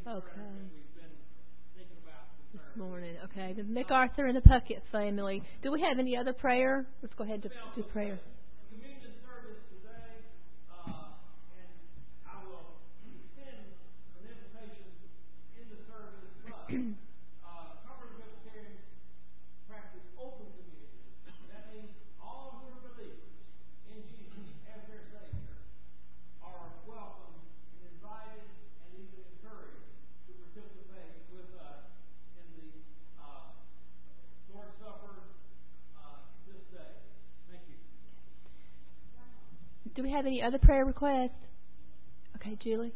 Okay. This morning. Okay. The MacArthur and the Puckett family. Do we have any other prayer? Let's go ahead to do prayer. Communion service today, and I will send an invitation in the service, but Cumberland Presbyterians practice open communion. That means all who are believers in Jesus as their Savior are welcome and invited and even encouraged to participate with us in the Lord's Supper this day. Thank you. Do we have any other prayer requests? Okay, Julie.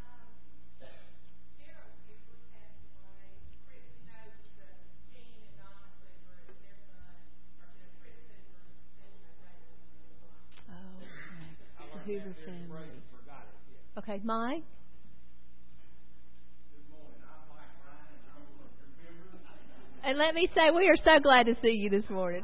The Hoover family. Okay, Mike. And let me say, we are so glad to see you this morning.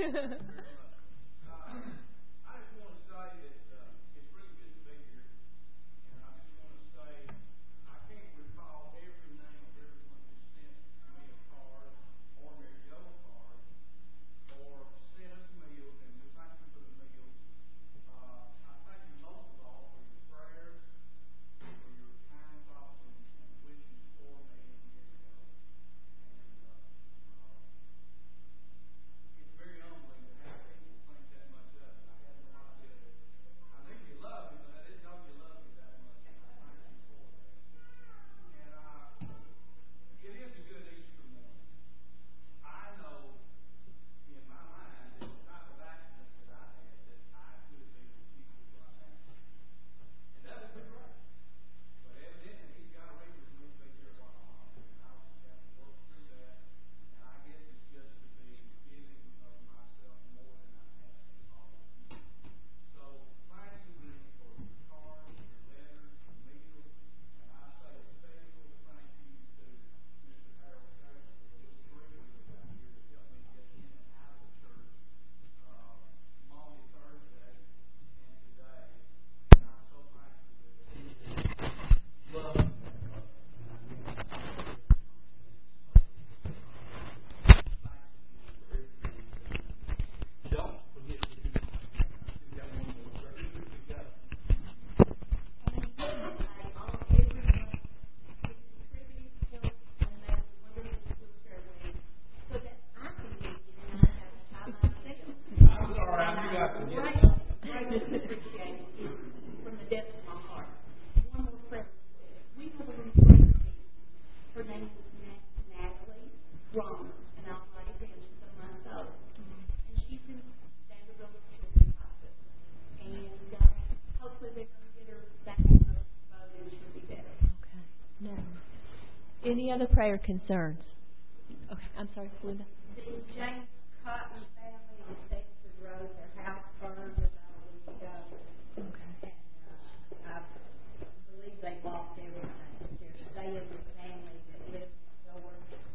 Any other prayer concerns? Okay, I'm sorry, Linda. The James Cotton family on Stapleton Road, their house burned about a week ago. Okay. And I believe they lost everything. They're staying with family that lives next door.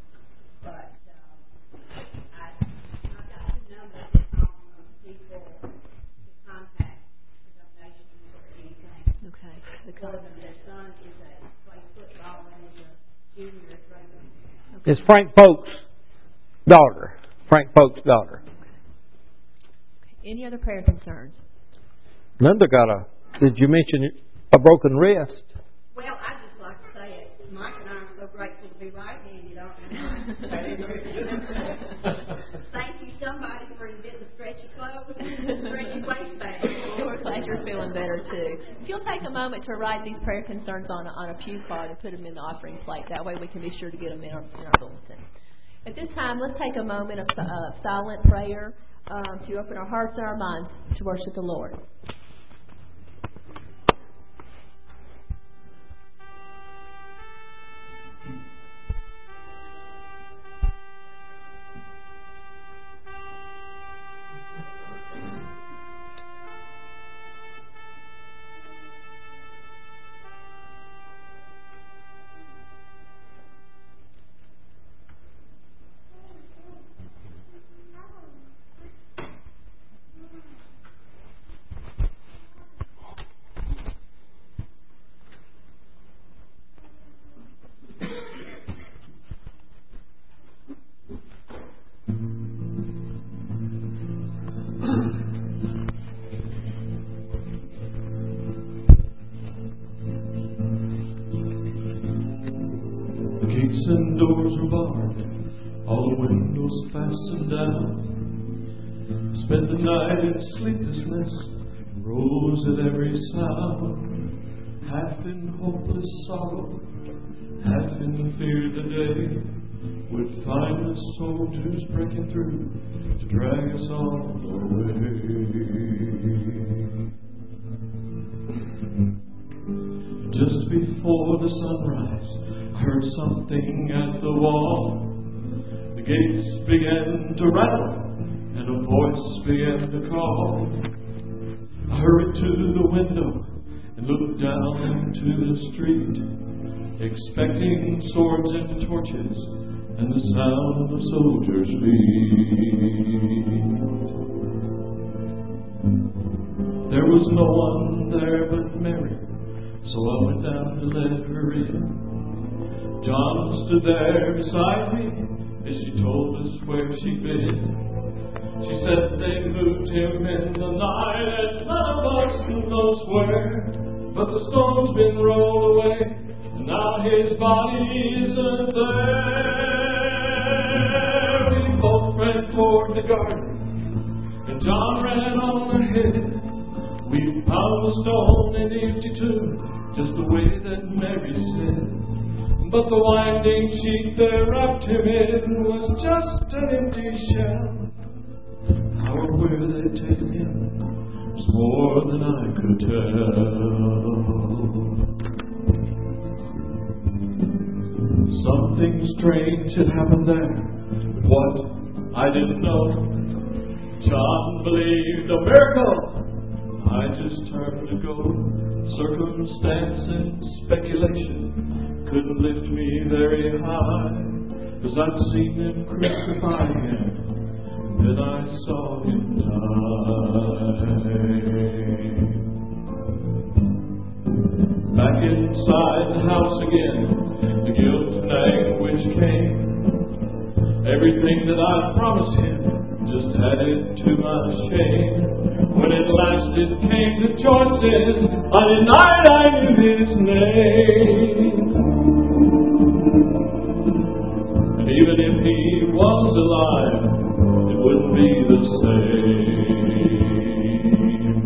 But I got the numbers of people to contact for donations or anything. Okay. Their son plays football and is a junior at Raymond. It's Frank Polk's daughter. Frank Polk's daughter. Okay. Any other prayer concerns? Linda did you mention a broken wrist? Well, I just like to say it. Mike and I are so grateful to be right-handed, aren't we? Thank you, somebody, for getting the stretchy clothes and stretchy waistband. We're glad you're feeling better, too. If you'll take a moment to write these prayer concerns on a pew card and put them in the offering plate, that way we can be sure to get them in our bulletin. At this time, let's take a moment of silent prayer to open our hearts and our minds to worship the Lord. gates and doors are barred, all the windows fastened down. Spent the night in sleeplessness, rose at every sound. Half in hopeless sorrow, half in fear the day would find us soldiers breaking through to drag us all away. Just before the sunrise, I heard something at the wall. The gates began to rattle, and a voice began to call. I hurried to the window and looked down into the street, expecting swords and torches and the sound of soldiers' feet. There was no one there but Mary, so I went down to let her in. John stood there beside me as she told us where she'd been. She said they moved him in the night and none of us knows where, but the stone's been rolled away and now his body isn't there. We both ran toward the garden and John ran on ahead. We found the stone and empty too, just the way that Mary said. But the winding sheet they wrapped him in was just an empty shell. How or where they'd taken him was more than I could tell. Something strange had happened there, but what I didn't know. John believed a miracle, I just turned to go. Circumstance and speculation couldn't lift me very high, 'cause I'd seen them crucify him, and then I saw him die. Back inside the house again, the guilt and anguish came. Everything that I promised him just added to my shame. When at last it came to choices, I denied I knew his name. And even if he was alive, it wouldn't be the same.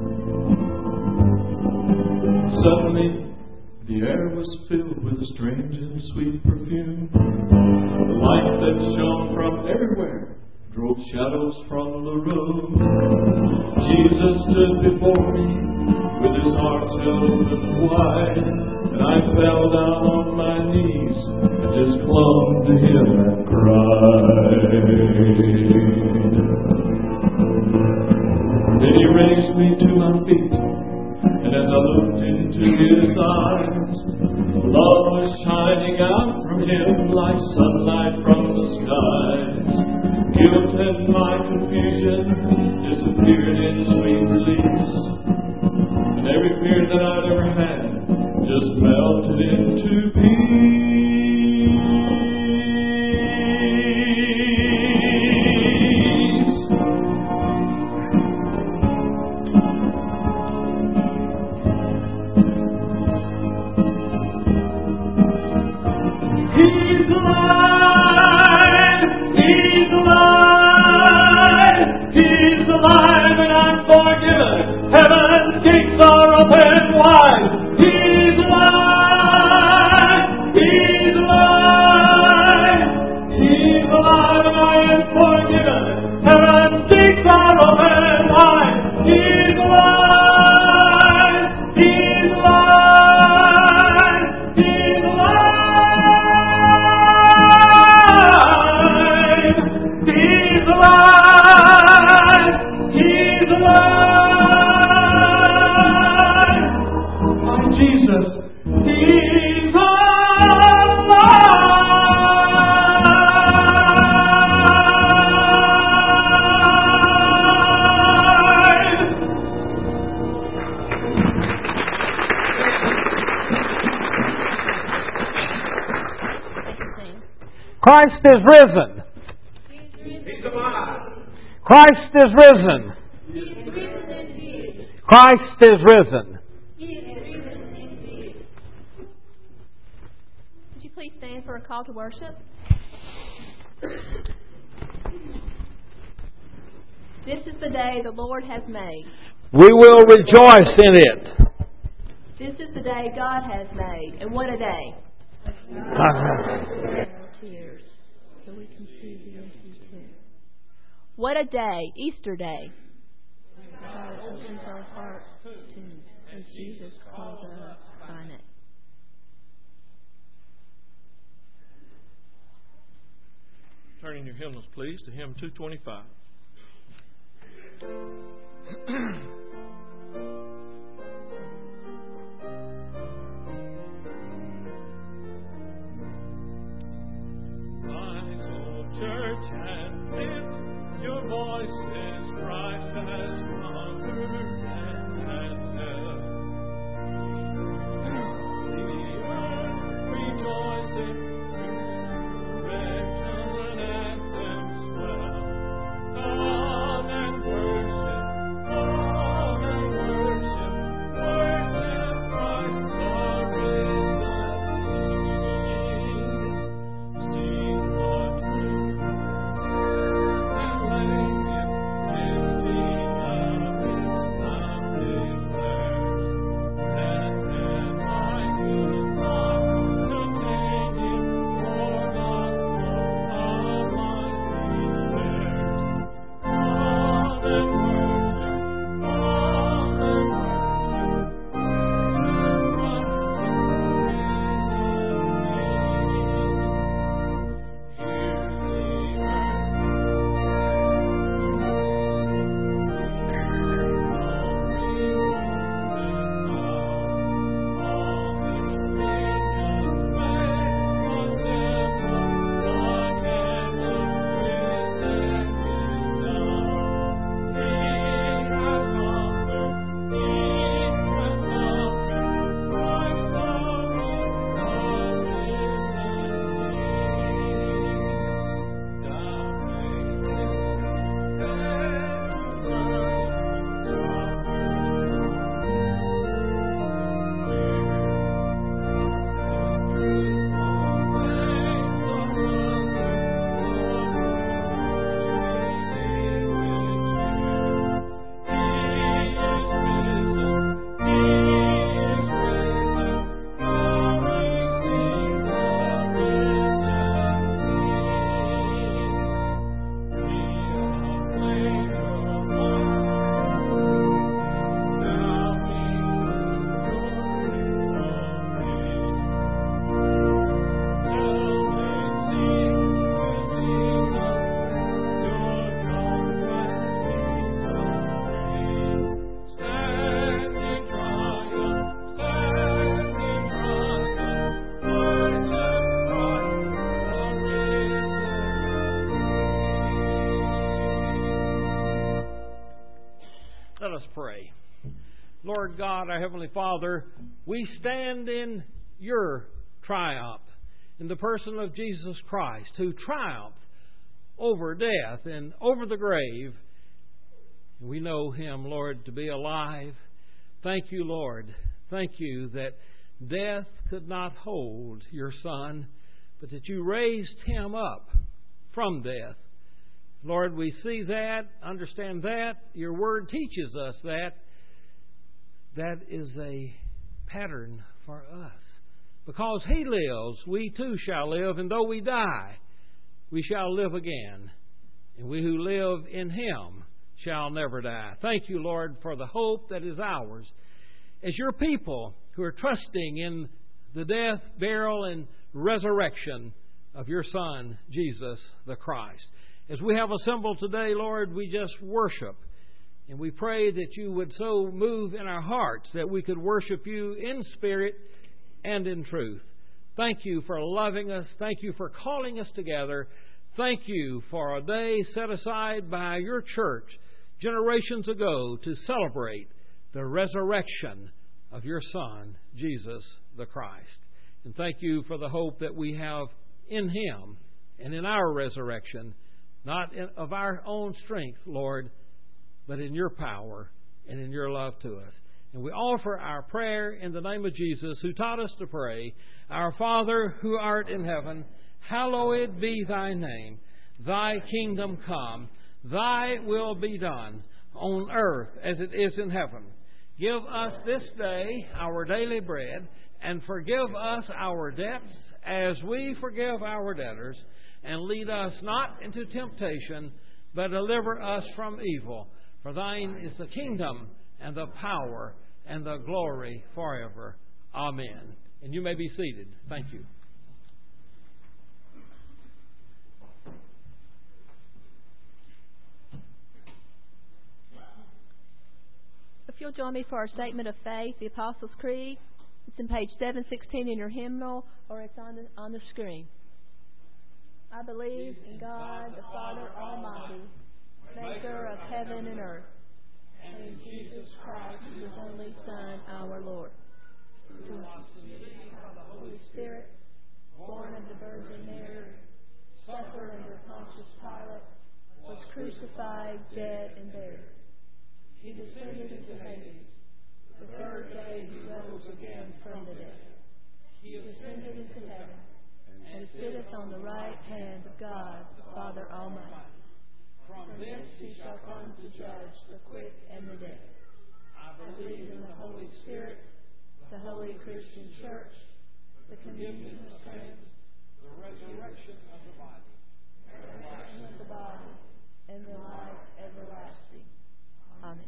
Suddenly, the air was filled with a strange and sweet perfume. The light that shone from everywhere drove shadows from the room. Jesus stood before me with his arms open wide, and I fell down on my knees and just clung to him and cried. Then he raised me to my feet, and as I looked into his eyes, love was shining out from him like sunlight from the skies. Guilt and my confusion disappeared in sweet release, and every fear that I'd ever had just melted into He's alive! He's alive! He's alive and I'm forgiven! Heaven's gates are open wide! He's alive! He's alive! He's alive and I am forgiven! Heaven's gates are open wide! He's alive! He's alive! He's alive! He's alive! He's alive! My Jesus, He's alive! Christ is risen. He's alive. Christ is risen. Christ is risen. Would you please please stand for a call to worship? This is the day the Lord has made. We will rejoice in it. This is the day God has made. And what a day. Tears. So we can see the empty tomb. What a day. Easter Day. God opens our hearts to as Jesus calls us by name. Turn in your hymnals, please, to hymn 225. Rise, O church, and lift your voices. Christ has conquered death and hell. The earth rejoices. Let us pray. Lord God, our Heavenly Father, we stand in your triumph in the person of Jesus Christ, who triumphed over death and over the grave. We know Him, Lord, to be alive. Thank you, Lord. Thank you that death could not hold your Son, but that you raised Him up from death. Lord, we see that, understand that. Your Word teaches us that. That is a pattern for us. Because He lives, we too shall live, and though we die, we shall live again. And we who live in Him shall never die. Thank you, Lord, for the hope that is ours. As your people who are trusting in the death, burial, and resurrection of your Son, Jesus the Christ. As we have assembled today, Lord, we just worship. And we pray that you would so move in our hearts that we could worship you in spirit and in truth. Thank you for loving us. Thank you for calling us together. Thank you for a day set aside by your church generations ago to celebrate the resurrection of your Son, Jesus the Christ. And thank you for the hope that we have in Him and in our resurrection, not of our own strength, Lord, but in your power and in your love to us. And we offer our prayer in the name of Jesus, who taught us to pray, Our Father, who art in heaven, hallowed be thy name. Thy kingdom come. Thy will be done on earth as it is in heaven. Give us this day our daily bread, and forgive us our debts as we forgive our debtors. And lead us not into temptation, but deliver us from evil. For thine is the kingdom and the power and the glory forever. Amen. And you may be seated. Thank you. If you'll join me for our statement of faith, the Apostles' Creed. It's in page 716 in your hymnal, or it's on the screen. I believe in God, the Father Almighty, maker of heaven and earth, and in Jesus Christ, His only Son, our Lord, who was conceived by the Holy Spirit, born of the Virgin Mary, suffered under Pontius Pilate, was crucified, dead, and buried. He descended into Hades. The third day He rose again from the dead. He ascended into heaven, and sitteth on the right hand of God, the Father Almighty. From thence He shall come to judge the quick and the dead. I believe in the Holy Spirit, the holy Christian Church, the communion of saints, the resurrection of the body, and the life everlasting. Amen.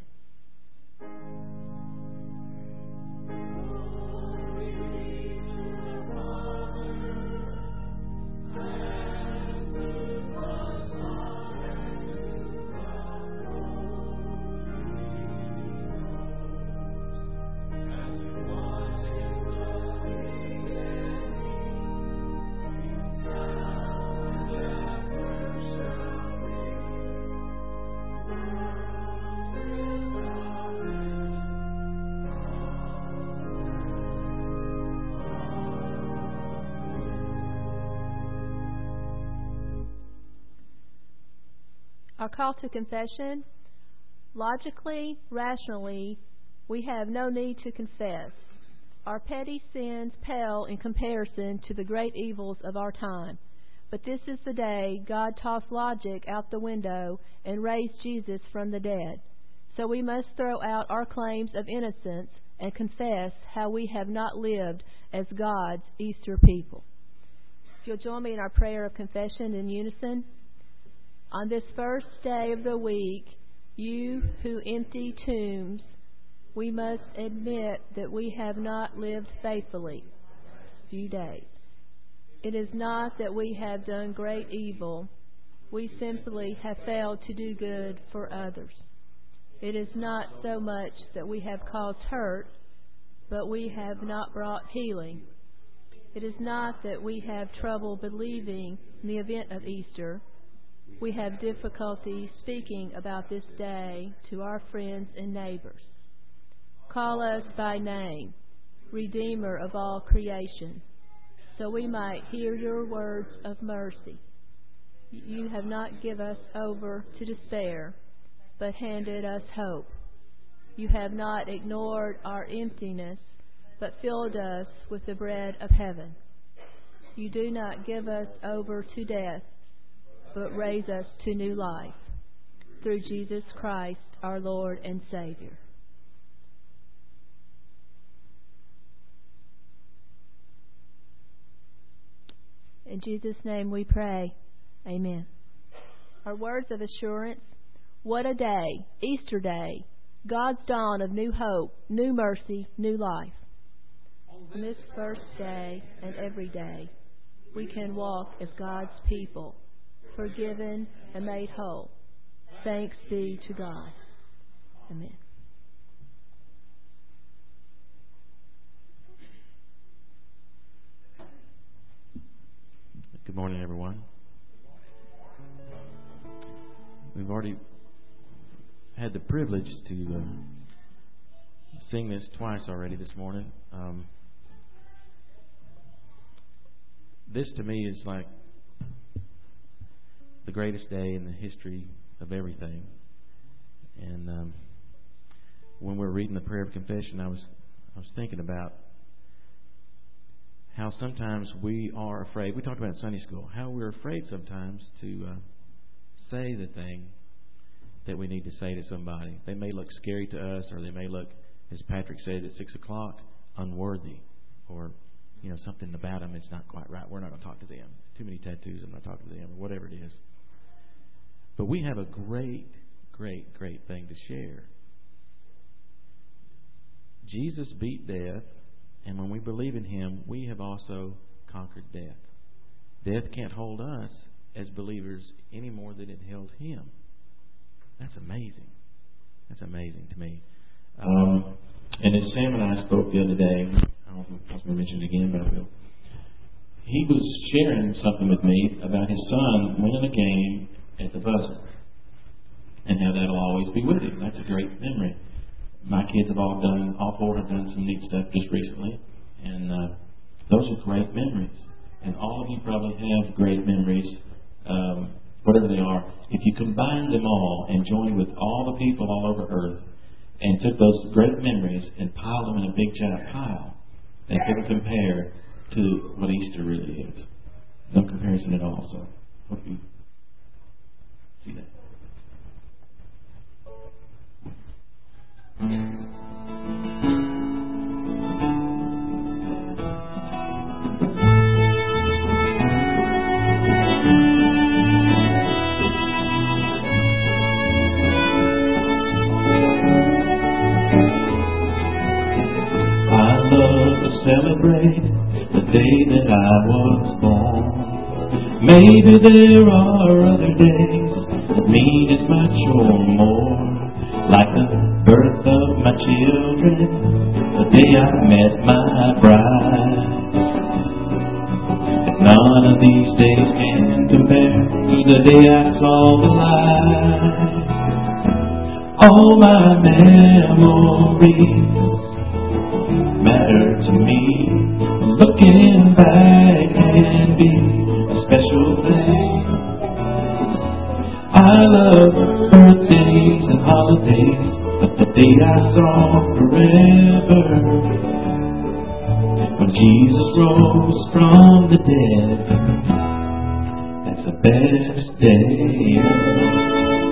Our call to confession. Logically, rationally, we have no need to confess. Our petty sins pale in comparison to the great evils of our time. But this is the day God tossed logic out the window and raised Jesus from the dead. So we must throw out our claims of innocence and confess how we have not lived as God's Easter people. If you'll join me in our prayer of confession in unison. On this first day of the week, you who empty tombs, we must admit that we have not lived faithfully. Few days. It is not that we have done great evil. We simply have failed to do good for others. It is not so much that we have caused hurt, but we have not brought healing. It is not that we have trouble believing in the event of Easter. We have difficulty speaking about this day to our friends and neighbors. Call us by name, Redeemer of all creation, so we might hear your words of mercy. You have not given us over to despair, but handed us hope. You have not ignored our emptiness, but filled us with the bread of heaven. You do not give us over to death, but raise us to new life, through Jesus Christ, our Lord and Savior. In Jesus' name we pray. Amen. Our words of assurance. What a day, Easter Day, God's dawn of new hope, new mercy, new life. On this first day and every day, we can walk as God's people, forgiven and made whole. Thanks be to God. Amen. Good morning, everyone. We've already had the privilege to sing this twice already this morning. This to me is like the greatest day in the history of everything. And when we were reading the prayer of confession, I was thinking about how sometimes we are afraid. We talked about it in Sunday school. How we're afraid sometimes to say the thing that we need to say to somebody. They may look scary to us, or they may look, as Patrick said at 6 o'clock, unworthy, or something about them it's not quite right. We're not going to talk to them. Too many tattoos, I'm not talking to them, or whatever it is. But we have a great, great, great thing to share. Jesus beat death, and when we believe in Him, we have also conquered death. Death can't hold us as believers any more than it held Him. That's amazing. That's amazing to me. And as Sam and I spoke the other day, I don't know if I was going to mention it again, but I will. He was sharing something with me about his son winning a game at the buzzer, and how that'll always be with him. That's a great memory. My kids have all four have done some neat stuff just recently, and those are great memories. And all of you probably have great memories, whatever they are. If you combine them all and joined with all the people all over Earth and took those great memories and piled them in a big giant pile, they couldn't compare to what Easter really is. No comparison at all. So hope you see that. Celebrate the day that I was born. Maybe there are other days that mean as much or more, like the birth of my children, the day I met my bride. But none of these days can compare to the day I saw the light. All my memories matter to me. Looking back can be a special thing. I love birthdays and holidays, but the day I saw forever, when Jesus rose from the dead, that's the best day ever.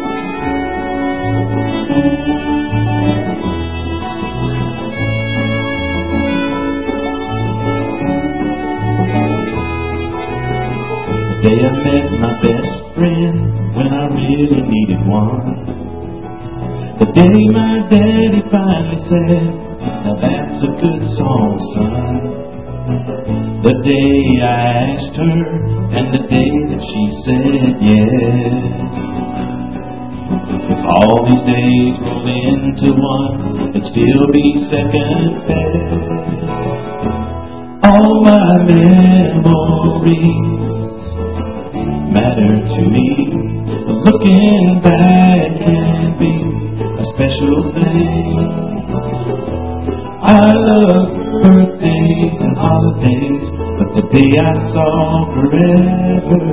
The day I met my best friend when I really needed one. The day my daddy finally said, now that's a good song, son. The day I asked her, and the day that she said yes. If all these days rolled into one, it'd still be second best. All my memories matter to me. Looking back can be a special thing. I love birthdays and holidays, but the day I saw forever,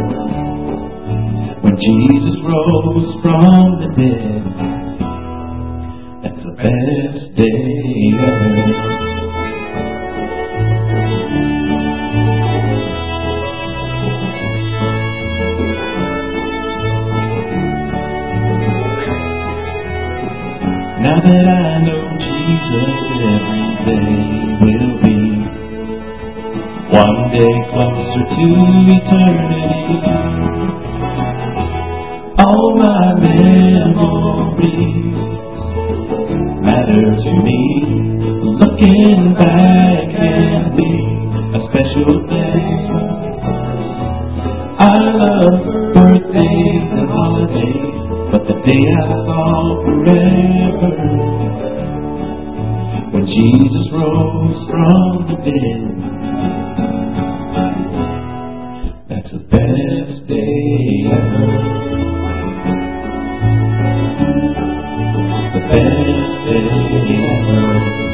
when Jesus rose from the dead, that's the best day ever. Now that I know Jesus, every day will be one day closer to eternity. All my memories matter to me. Looking back can be a special thing. I love birthdays and holidays, but the day I saw forever, when Jesus rose from the dead, that's the best day ever. The best day ever.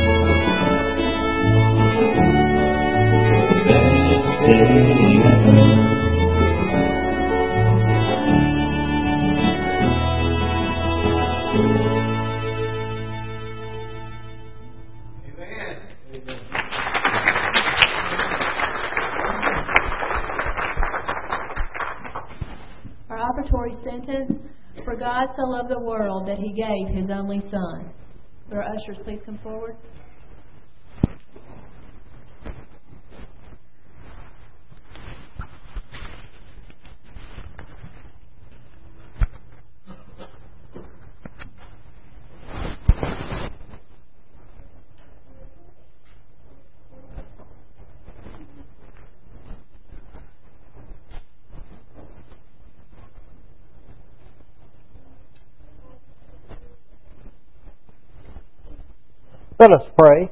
The best day ever. holy sentence, for God so loved the world that He gave His only Son. Will our ushers please come forward? Let us pray.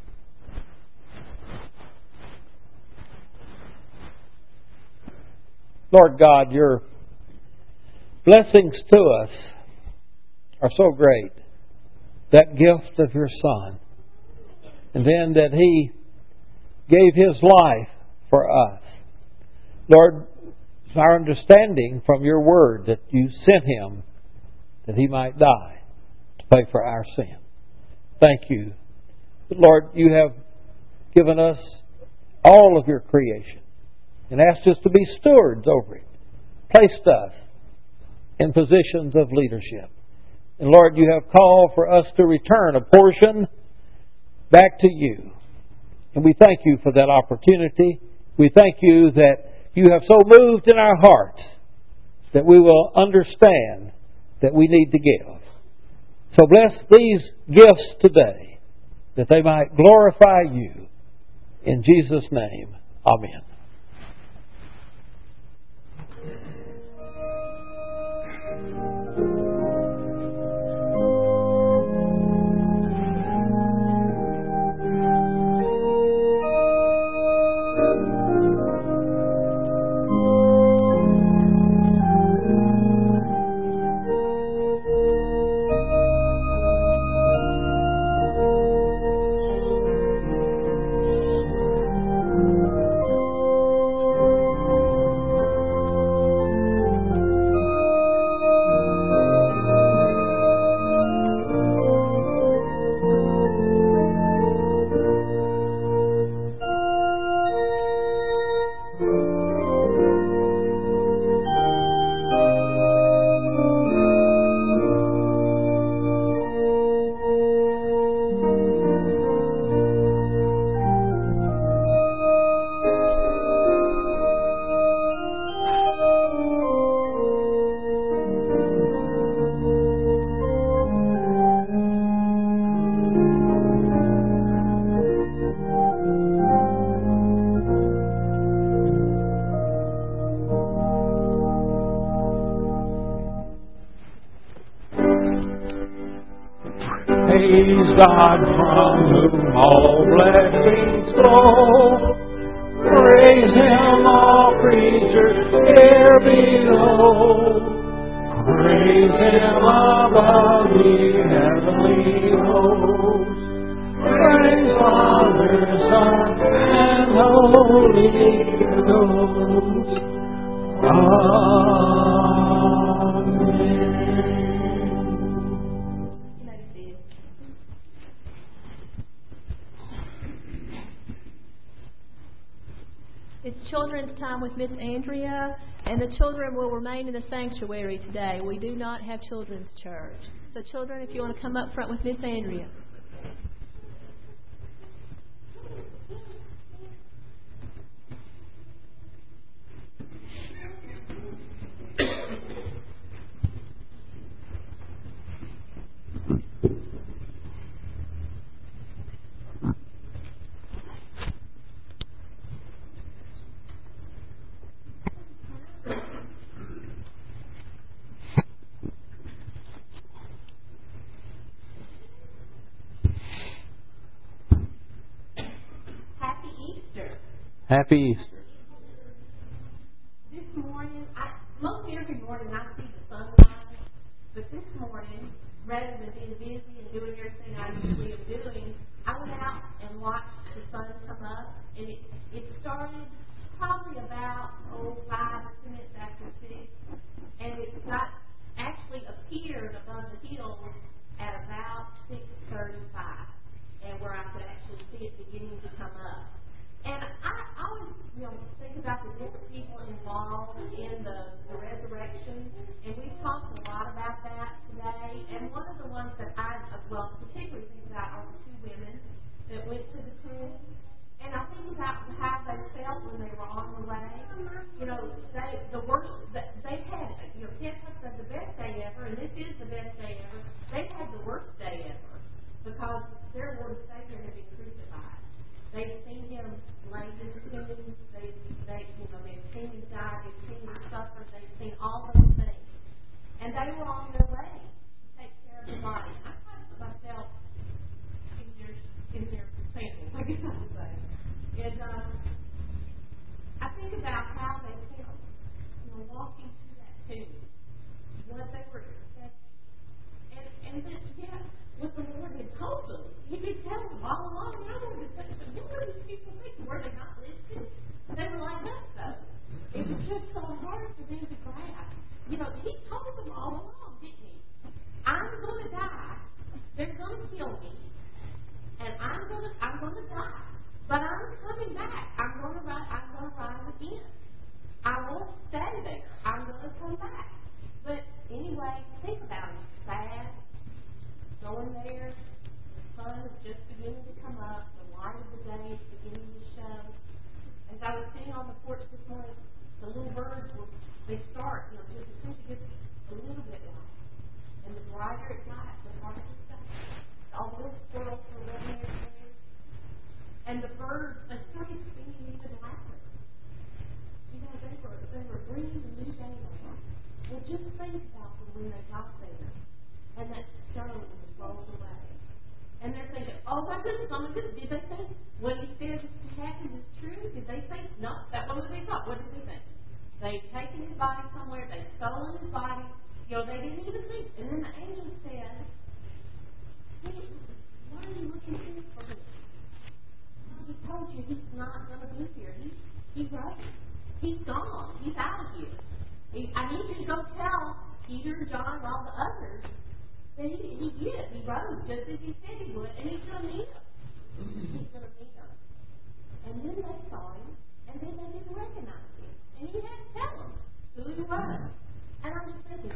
Lord God, your blessings to us are so great. That gift of your Son. And then that He gave His life for us. Lord, it's our understanding from your word that you sent Him that He might die to pay for our sin. Thank you. But Lord, you have given us all of your creation and asked us to be stewards over it. Placed us in positions of leadership. And Lord, you have called for us to return a portion back to you. And we thank you for that opportunity. We thank you that you have so moved in our hearts that we will understand that we need to give. So bless these gifts today, that they might glorify you. In Jesus' name, amen. Praise God from whom all blessings flow. Praise Him, all creatures here below. Praise Him above the heavenly hosts. Praise Father, Son, and Holy Ghost. It's children's time with Miss Andrea, and the children will remain in the sanctuary today. We do not have children's church. So children, if you want to come up front with Miss Andrea. Happy Easter. This morning, most every morning I see the sunrise, but this morning, rather than being busy and doing everything I usually am doing, I went out and watched the sun come up, and it started probably about 5 or 10 minutes after 6, and it actually appeared above the hills at about 6:35, and where I could actually see it beginning to come up. And I always, think about the the different people involved in the resurrection, and we've talked a lot about that today. And one of the ones that I, particularly think about are the two women that went to the tomb. And I think about how they felt when they were on the way. You know, they had, Pentecost said the best day ever, and this is the best day ever. They had the worst day ever because their Lord and Savior had been crucified. They'd seen him laid in the tomb. They'd seen him die. They'd seen him suffer. They'd seen all those things. And they were on their way to take care of the body. I kind of put myself in their sample, I guess I would say. And I think about how they felt, walking to that tomb, what they were expecting. And then, what the Lord had told them. He did tell them all along. I wanted to say, what were these people thinking? Were they not listening? They were like us, though. It was just so hard for them to grasp. He told them all along, didn't he? I'm going to die. They're going to kill me. And I'm going to die. But I'm coming back. I'm going to rise again. I won't stay there. I'm going to come back. But anyway, think about it. Sad. Going there. The sun is just beginning to come up. The light of the day is beginning to show. As I was sitting on the porch this morning, the little birds they start, just as soon as it gets a little bit light. And the brighter it got, the harder it got. All the little squirrels were running there. And the birds, they started singing even louder. They were bringing the new day on. Well, just think about them when they got there. And that stone was rolled away. And they're thinking, oh my goodness, did they think what he said happened is true? Did they think, no, that wasn't what they thought. What did they think? They'd taken his body somewhere, they'd stolen his body. They didn't even think. And then the angel said, hey, why are you looking here for him? He told you he's not going to be here. He's right. He's gone. He's out of here. I need you to go tell Peter and John and all the others that he did. He rose just as he said he would, and he's going to meet them. He's going to meet them. And then they saw him, and then they didn't recognize him. And he had to tell them who he was. And I'm just thinking,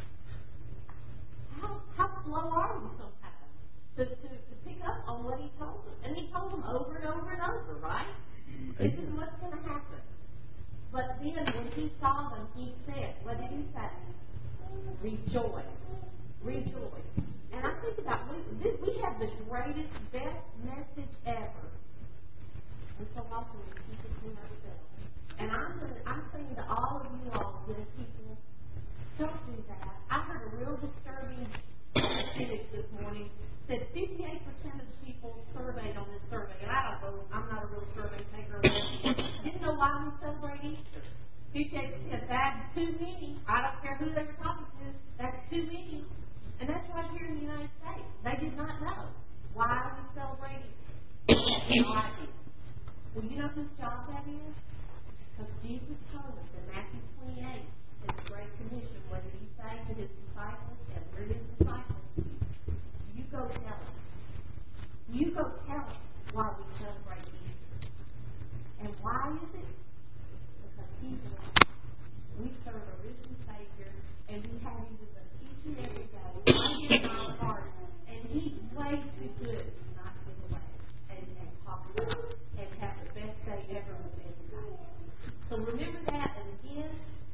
God, how slow are we sometimes to pick up on what he told them? And he told them over and over and over, right? This is what's going to happen. But then when he saw them, he said, what did he say? Rejoice. Rejoice. And I think about we have the greatest, best message ever. And so often we keep it to ourselves. And I'm saying to all of you all, young people, don't do that. I heard a real disturbing statistic this morning. Said 58% of the people surveyed on this survey, and I don't know, I'm not a real survey taker. Didn't know why we celebrate Easter. 58%, that's too many. I don't care who they were talking to, that's too many. And that's right here in the United States. They did not know why we celebrate Easter. Well, you know whose job that is? Because Jesus told us in Matthew 28, in the Great Commission, what did he say to his disciples? And we're his disciples. You go tell us. You go tell us why we celebrate Easter. And why is it? Because he's alive. We serve a risen Savior, and we have him with us each and every day, right in our hearts. And he's way too good to not give away and talk about and have the best day ever with everybody. So remember that, and again,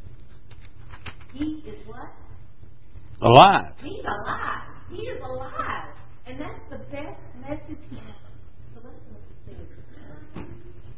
he is what? Alive. He's alive. He is alive. And that's the best message ever. So let's look at this.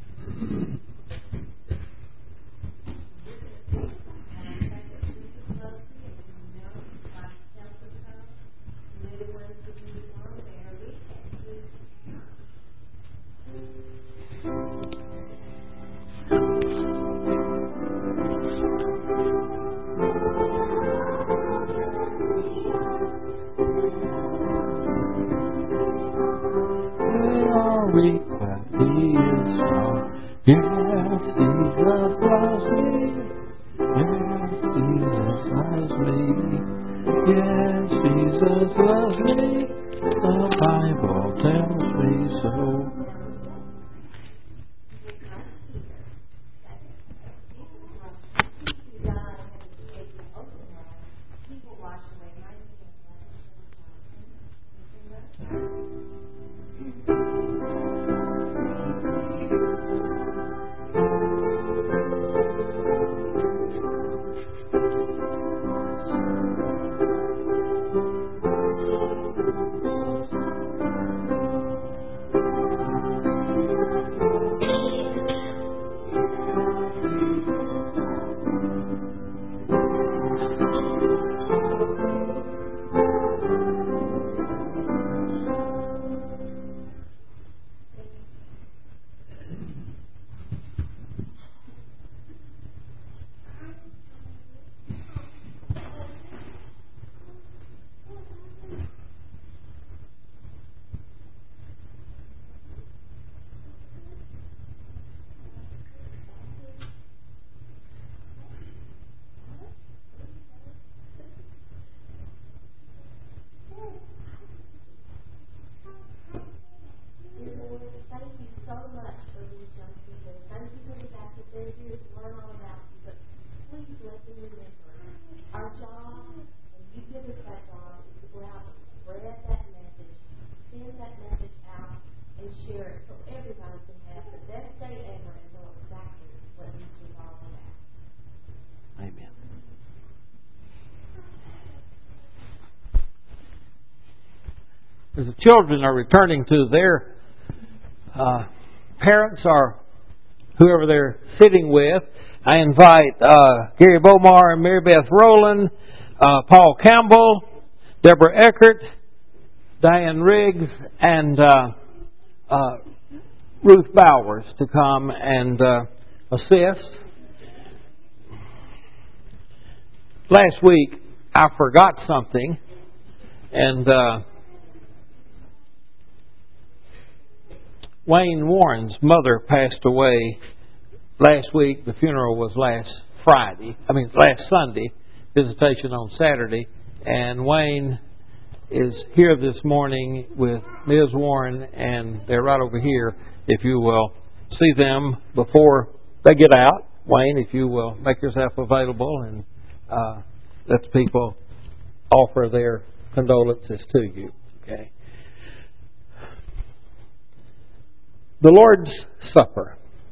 But he is strong. Yes, Jesus loves me. Yes, Jesus loves me. Yes, Jesus loves me. The Bible tells me so. they're here to learn all about you, but please let them remember our job, and you give us that job, is to go out and spread that message, send that message out, and share it so everybody can have the best day ever and know exactly what Easter is all about. Amen. As the children are returning to their parents or whoever they're sitting with, I invite Gary Bomar and Mary Beth Rowland, Paul Campbell, Deborah Eckert, Diane Riggs, and Ruth Bowers to come and assist. Last week I forgot something, and Wayne Warren's mother passed away last week. The funeral was last Sunday, visitation on Saturday, and Wayne is here this morning with Ms. Warren, and they're right over here. If you will see them before they get out, Wayne, if you will make yourself available and let the people offer their condolences to you. Okay. The Lord's Supper.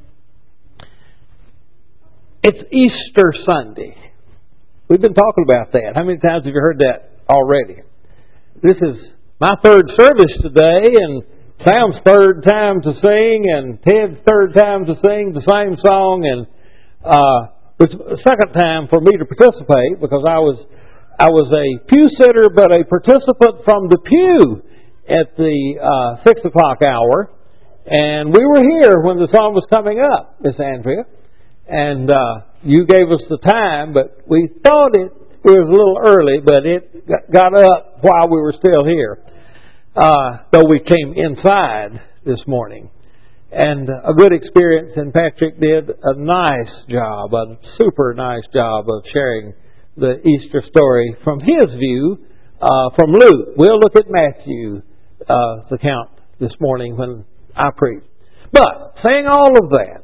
It's Easter Sunday. We've been talking about that. How many times have you heard that already? This is my third service today, and Sam's third time to sing, and Ted's third time to sing the same song, and it's the second time for me to participate because I was a pew sitter, but a participant from the pew at the 6 o'clock hour. And we were here when the song was coming up, Miss Andrea. And you gave us the time, but we thought it was a little early, but it got up while we were still here. Though we came inside this morning. And a good experience, and Patrick did a nice job, a super nice job of sharing the Easter story from his view, from Luke. We'll look at Matthew's account this morning when I preach. But, saying all of that,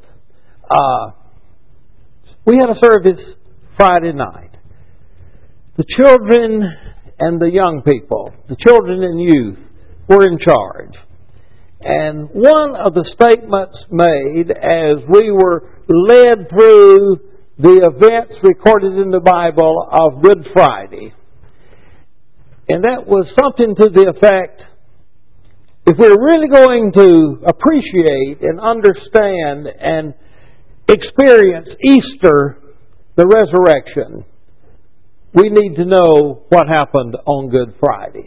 we had a service Friday night. The children and the young people, the children and youth, were in charge. And one of the statements made as we were led through the events recorded in the Bible of Good Friday, and that was something to the effect, if we're really going to appreciate and understand and experience Easter, the resurrection, we need to know what happened on Good Friday.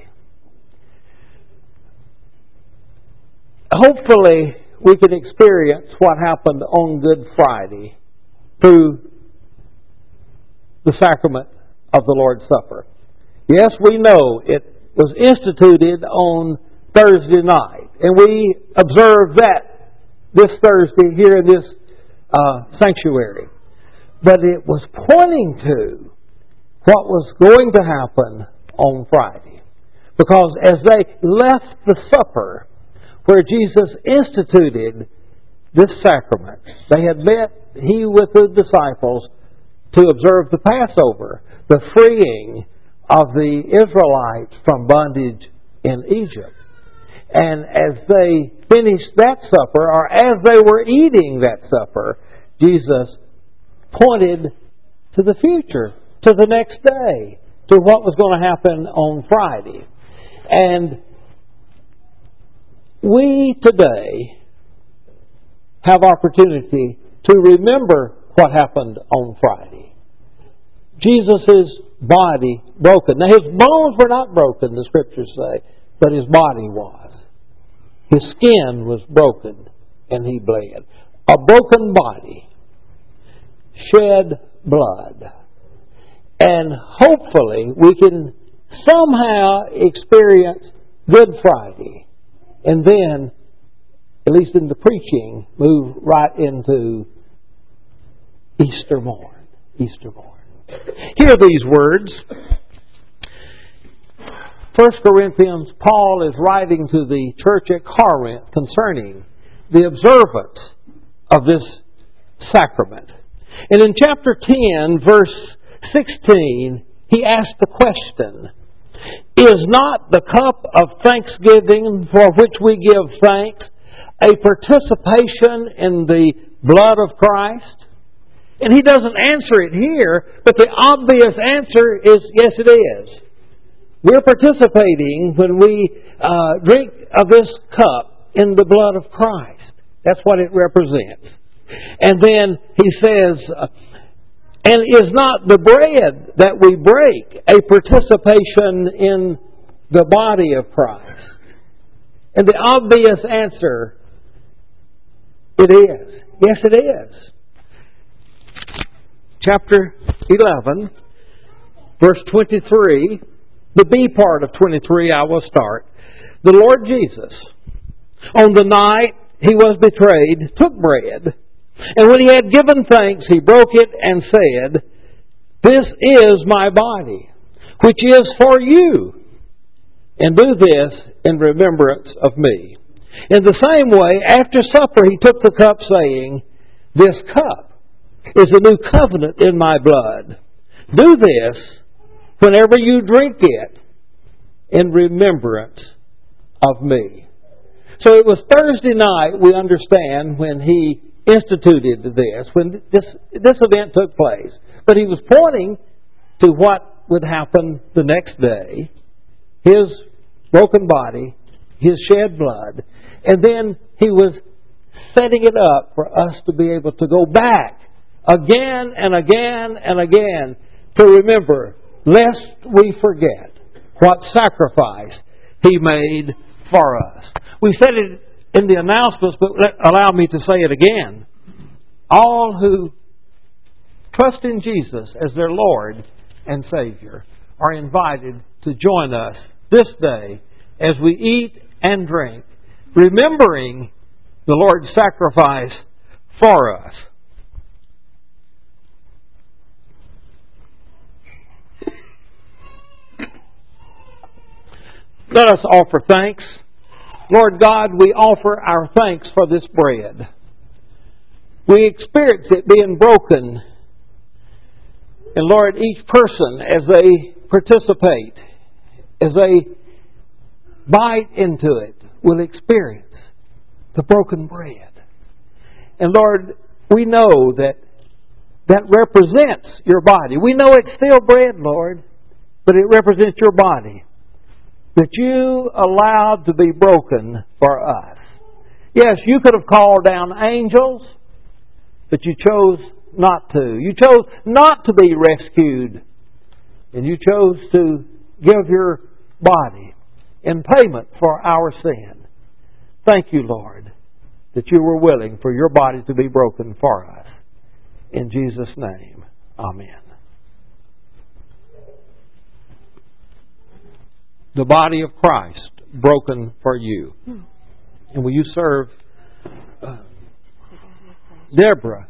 Hopefully, we can experience what happened on Good Friday through the sacrament of the Lord's Supper. Yes, we know it was instituted on Thursday night, and we observe that this Thursday here in this sanctuary. But it was pointing to what was going to happen on Friday. Because as they left the supper, where Jesus instituted this sacrament, they had met, he with the disciples, to observe the Passover, the freeing of the Israelites from bondage in Egypt. And as they finished that supper, or as they were eating that supper, Jesus pointed to the future, to the next day, to what was going to happen on Friday. And we today have opportunity to remember what happened on Friday. Jesus' body broken. Now his bones were not broken, the Scriptures say, but his body was. His skin was broken and he bled. A broken body shed blood. And hopefully we can somehow experience Good Friday. And then, at least in the preaching, move right into Easter morn. Easter morn. Hear these words. 1 Corinthians, Paul is writing to the church at Corinth concerning the observance of this sacrament. And in chapter 10, verse 16, he asked the question, is not the cup of thanksgiving for which we give thanks a participation in the blood of Christ? And he doesn't answer it here, but the obvious answer is yes, it is. We're participating when we drink of this cup in the blood of Christ. That's what it represents. And then he says, and is not the bread that we break a participation in the body of Christ? And the obvious answer, it is. Yes, it is. Chapter 11, verse 23, the B part of 23 I will start. The Lord Jesus, on the night He was betrayed, took bread, and when He had given thanks, He broke it and said, this is my body, which is for you, and do this in remembrance of me. In the same way, after supper, He took the cup, saying, this cup is a new covenant in my blood. Do this whenever you drink it in remembrance of me. So it was Thursday night, we understand, when He instituted this, when this event took place. But He was pointing to what would happen the next day, His broken body, His shed blood, and then He was setting it up for us to be able to go back again and again and again to remember, lest we forget what sacrifice He made for us. We said it in the announcements, but allow me to say it again. All who trust in Jesus as their Lord and Savior are invited to join us this day as we eat and drink, remembering the Lord's sacrifice for us. Let us offer thanks. Lord God, we offer our thanks for this bread. We experience it being broken. And Lord, each person, as they participate, as they bite into it, will experience the broken bread. And Lord, we know that represents your body. We know it's still bread, Lord, but it represents your body that you allowed to be broken for us. Yes, you could have called down angels, but you chose not to. You chose not to be rescued, and you chose to give your body in payment for our sin. Thank you, Lord, that you were willing for your body to be broken for us. In Jesus' name, amen. The body of Christ broken for you. And will you serve Deborah?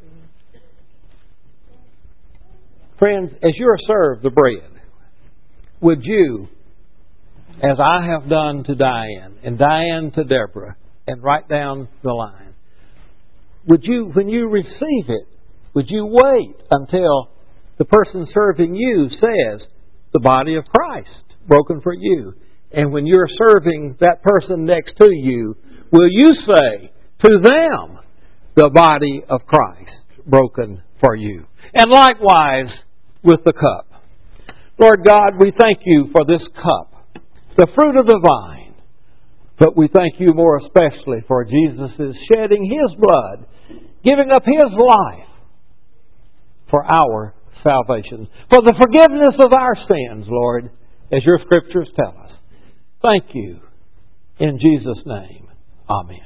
Friends, as you are served the bread, would you, as I have done to Diane, and Diane to Deborah, and right down the line, would you, when you receive it, would you wait until the person serving you says, the body of Christ broken for you? And when you're serving that person next to you, will you say to them, the body of Christ broken for you? And likewise with the cup. Lord God, we thank you for this cup, the fruit of the vine. But we thank you more especially for Jesus' shedding His blood, giving up His life for our salvation, for the forgiveness of our sins, Lord, as your scriptures tell us. Thank you. In Jesus' name, amen.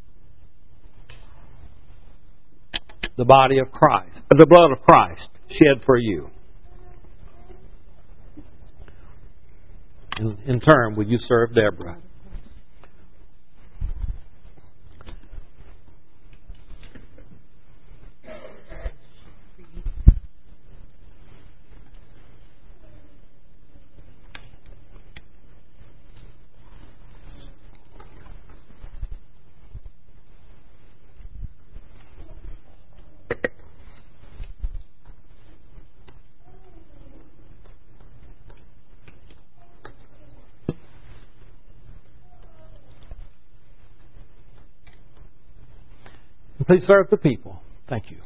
The body of Christ, the blood of Christ shed for you. In turn, will you serve Deborah? please serve the people. Thank you.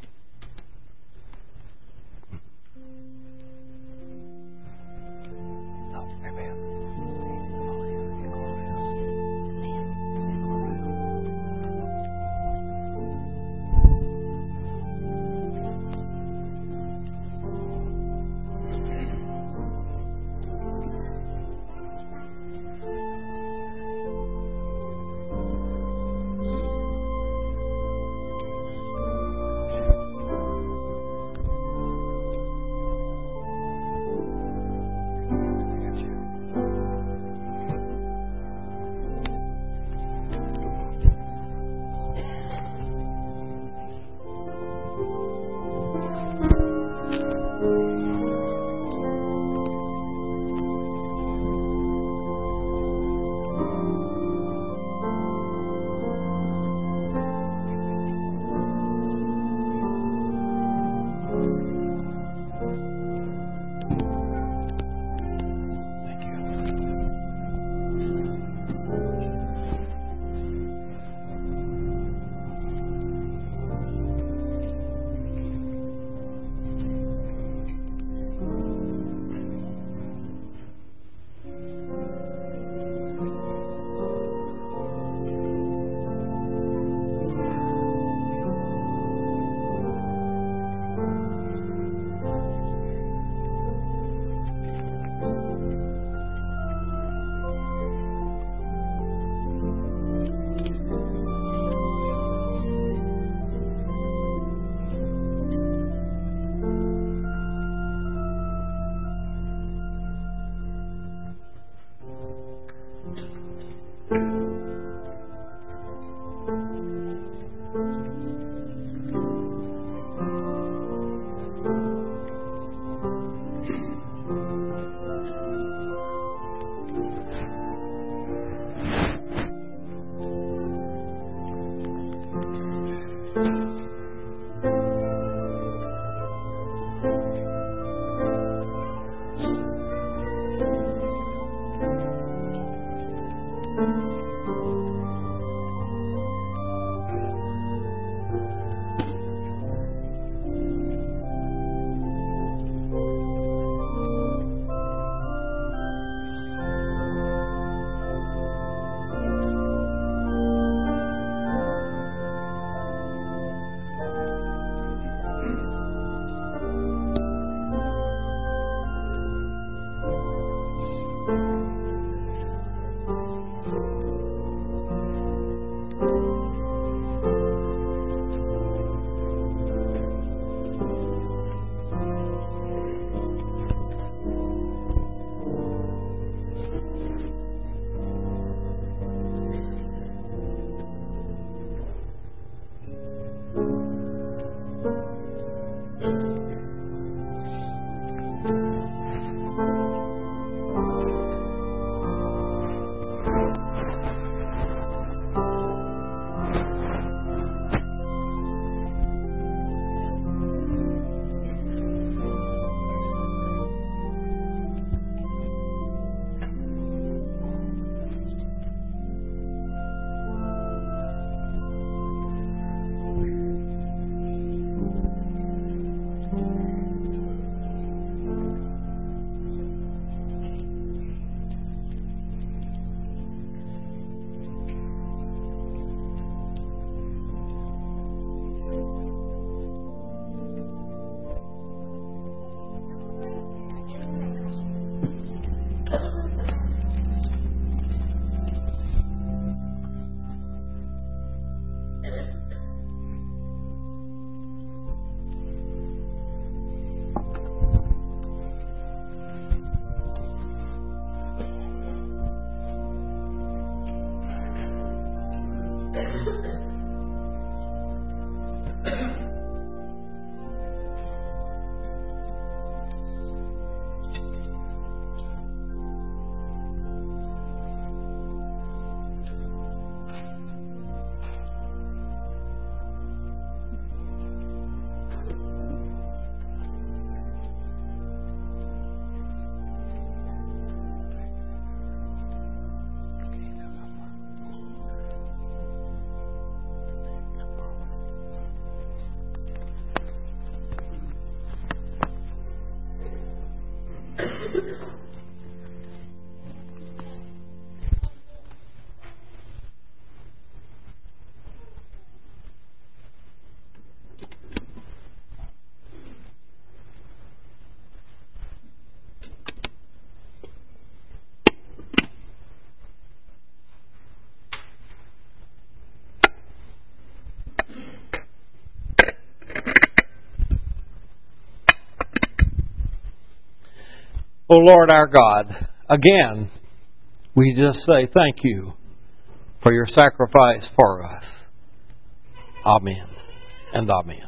O Lord our God, again, we just say thank you for your sacrifice for us. Amen and amen.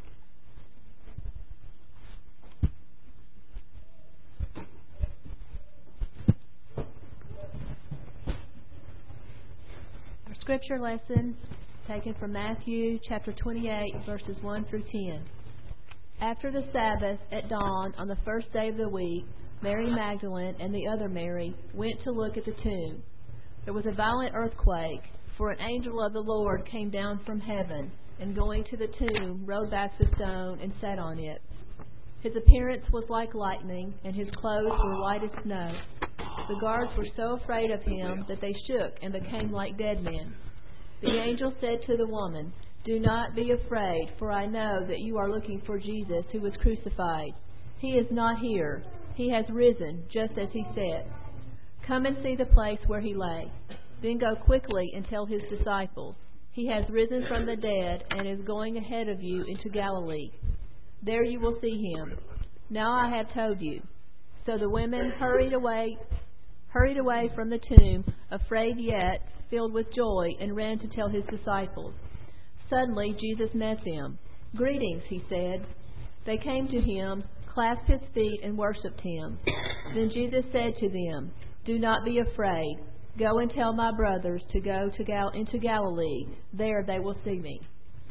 Our scripture lesson taken from Matthew chapter 28, verses 1 through 10. After the Sabbath, at dawn, on the first day of the week, Mary Magdalene and the other Mary went to look at the tomb. There was a violent earthquake, for an angel of the Lord came down from heaven, and going to the tomb, rolled back the stone and sat on it. His appearance was like lightning, and his clothes were white as snow. The guards were so afraid of him that they shook and became like dead men. The angel said to the woman, "Do not be afraid, for I know that you are looking for Jesus who was crucified. He is not here. He has risen, just as he said. Come and see the place where he lay. Then go quickly and tell his disciples, he has risen from the dead and is going ahead of you into Galilee. There you will see him. Now I have told you." So the women hurried away from the tomb, afraid yet filled with joy, and ran to tell his disciples. Suddenly Jesus met them. "Greetings," he said. They came to him, clasped his feet, and worshipped him. Then Jesus said to them, "Do not be afraid. Go and tell my brothers to go into Galilee. There they will see me."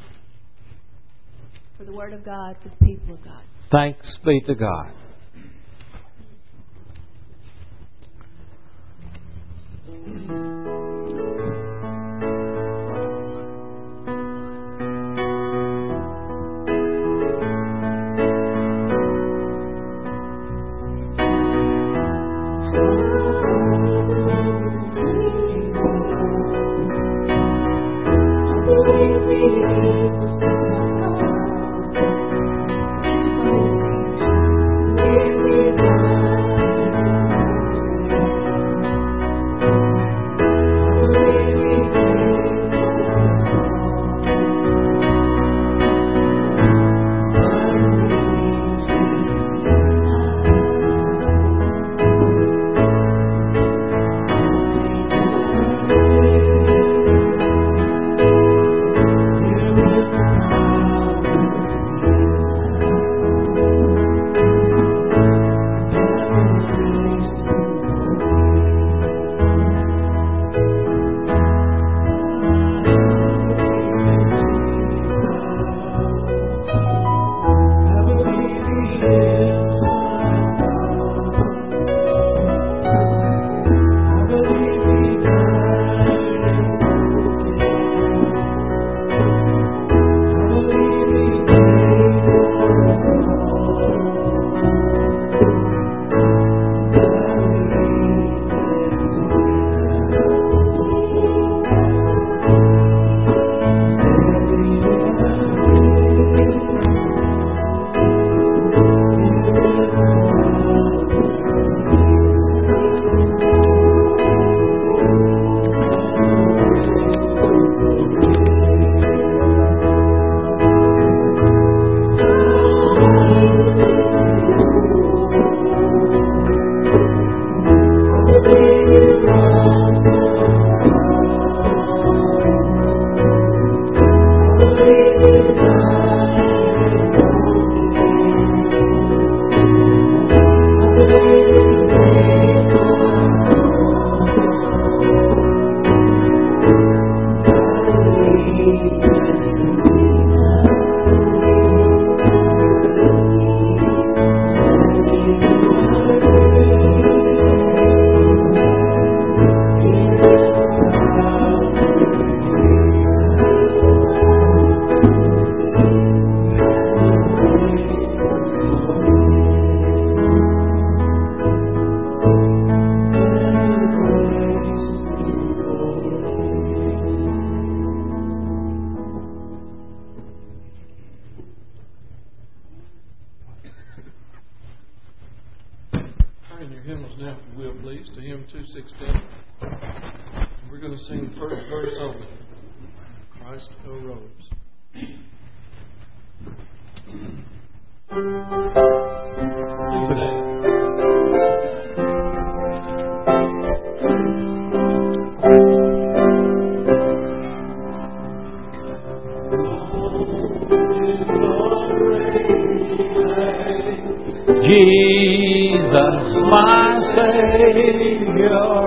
For the word of God, for the people of God. Thanks be to God. Thank you. hymnals now, if you will, please, to hymn 216. We're going to sing the first verse only. Christ arose. Please stand. Jesus, my Savior,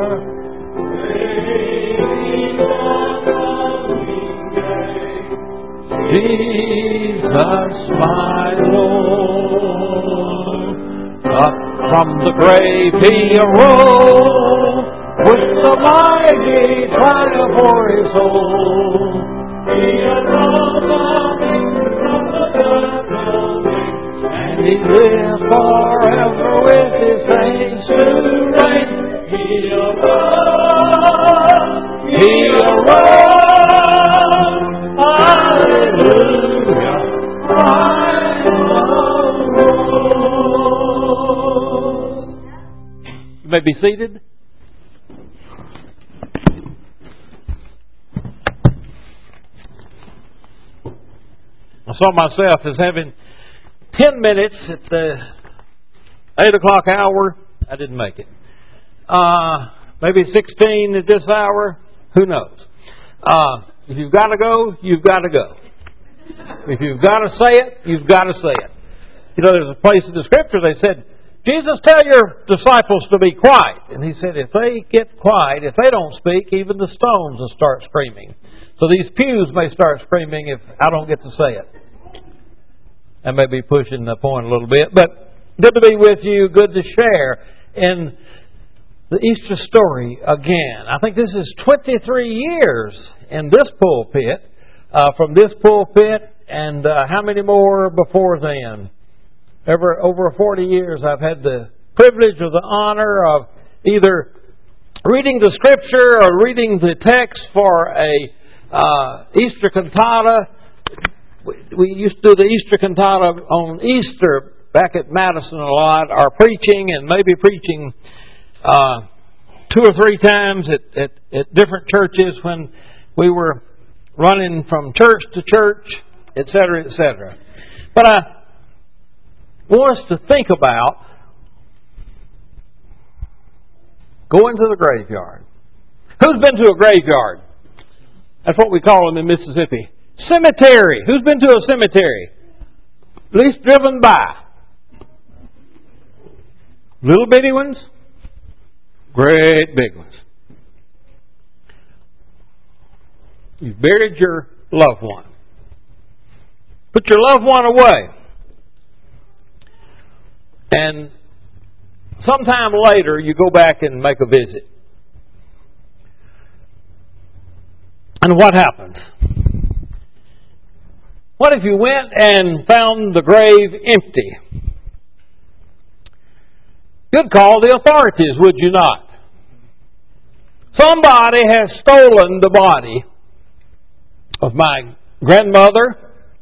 Jesus, my Lord. Up from the grave He arose, with the mighty triumph for His soul. He arose from the dead building, and He lives forever with His saints to reign. He arose, He arose, hallelujah, Christ arose. You may be seated. I saw myself as having 10 minutes at the 8 o'clock hour. I didn't make it. Maybe 16 at this hour. Who knows? If you've got to go, you've got to go. If you've got to say it, you've got to say it. You know, there's a place in the Scripture they said, Jesus, tell your disciples to be quiet. And He said, if they get quiet, if they don't speak, even the stones will start screaming. So these pews may start screaming if I don't get to say it. I may be pushing the point a little bit, but good to be with you, good to share in the Easter story again. I think this is 23 years in this pulpit, from this pulpit, and how many more before then? Over 40 years I've had the privilege or the honor of either reading the Scripture or reading the text for a Easter cantata. We used to do the Easter cantata on Easter back at Madison a lot, or preaching, and maybe preaching 2 or 3 times at different churches when we were running from church to church, etc., etc. But I want us to think about going to the graveyard. Who's been to a graveyard? That's what we call them in Mississippi. Cemetery. Who's been to a cemetery? At least driven by. Little bitty ones, great big ones. You've buried your loved one. Put your loved one away. And sometime later you go back and make a visit. And what happens? What if you went and found the grave empty? You'd call the authorities, would you not? Somebody has stolen the body of my grandmother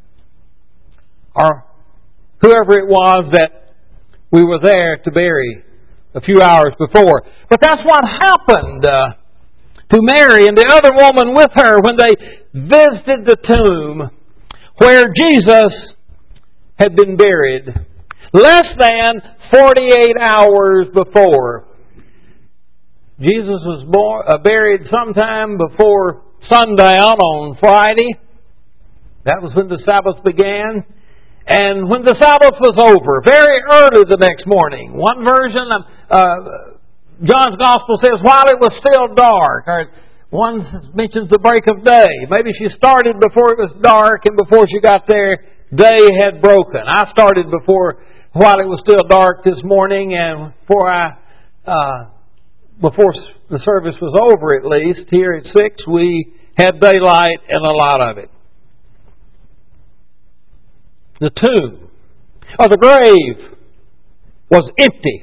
or whoever it was that we were there to bury a few hours before. But that's what happened to Mary and the other woman with her when they visited the tomb where Jesus had been buried less than 48 hours before. Jesus was buried sometime before sundown on Friday. That was when the Sabbath began. And when the Sabbath was over, very early the next morning, one version of John's Gospel says, while it was still dark, or one mentions the break of day. Maybe she started before it was dark, and before she got there, day had broken. I started while it was still dark this morning, and before the service was over, at least, here at 6, we had daylight and a lot of it. The tomb, or the grave, was empty.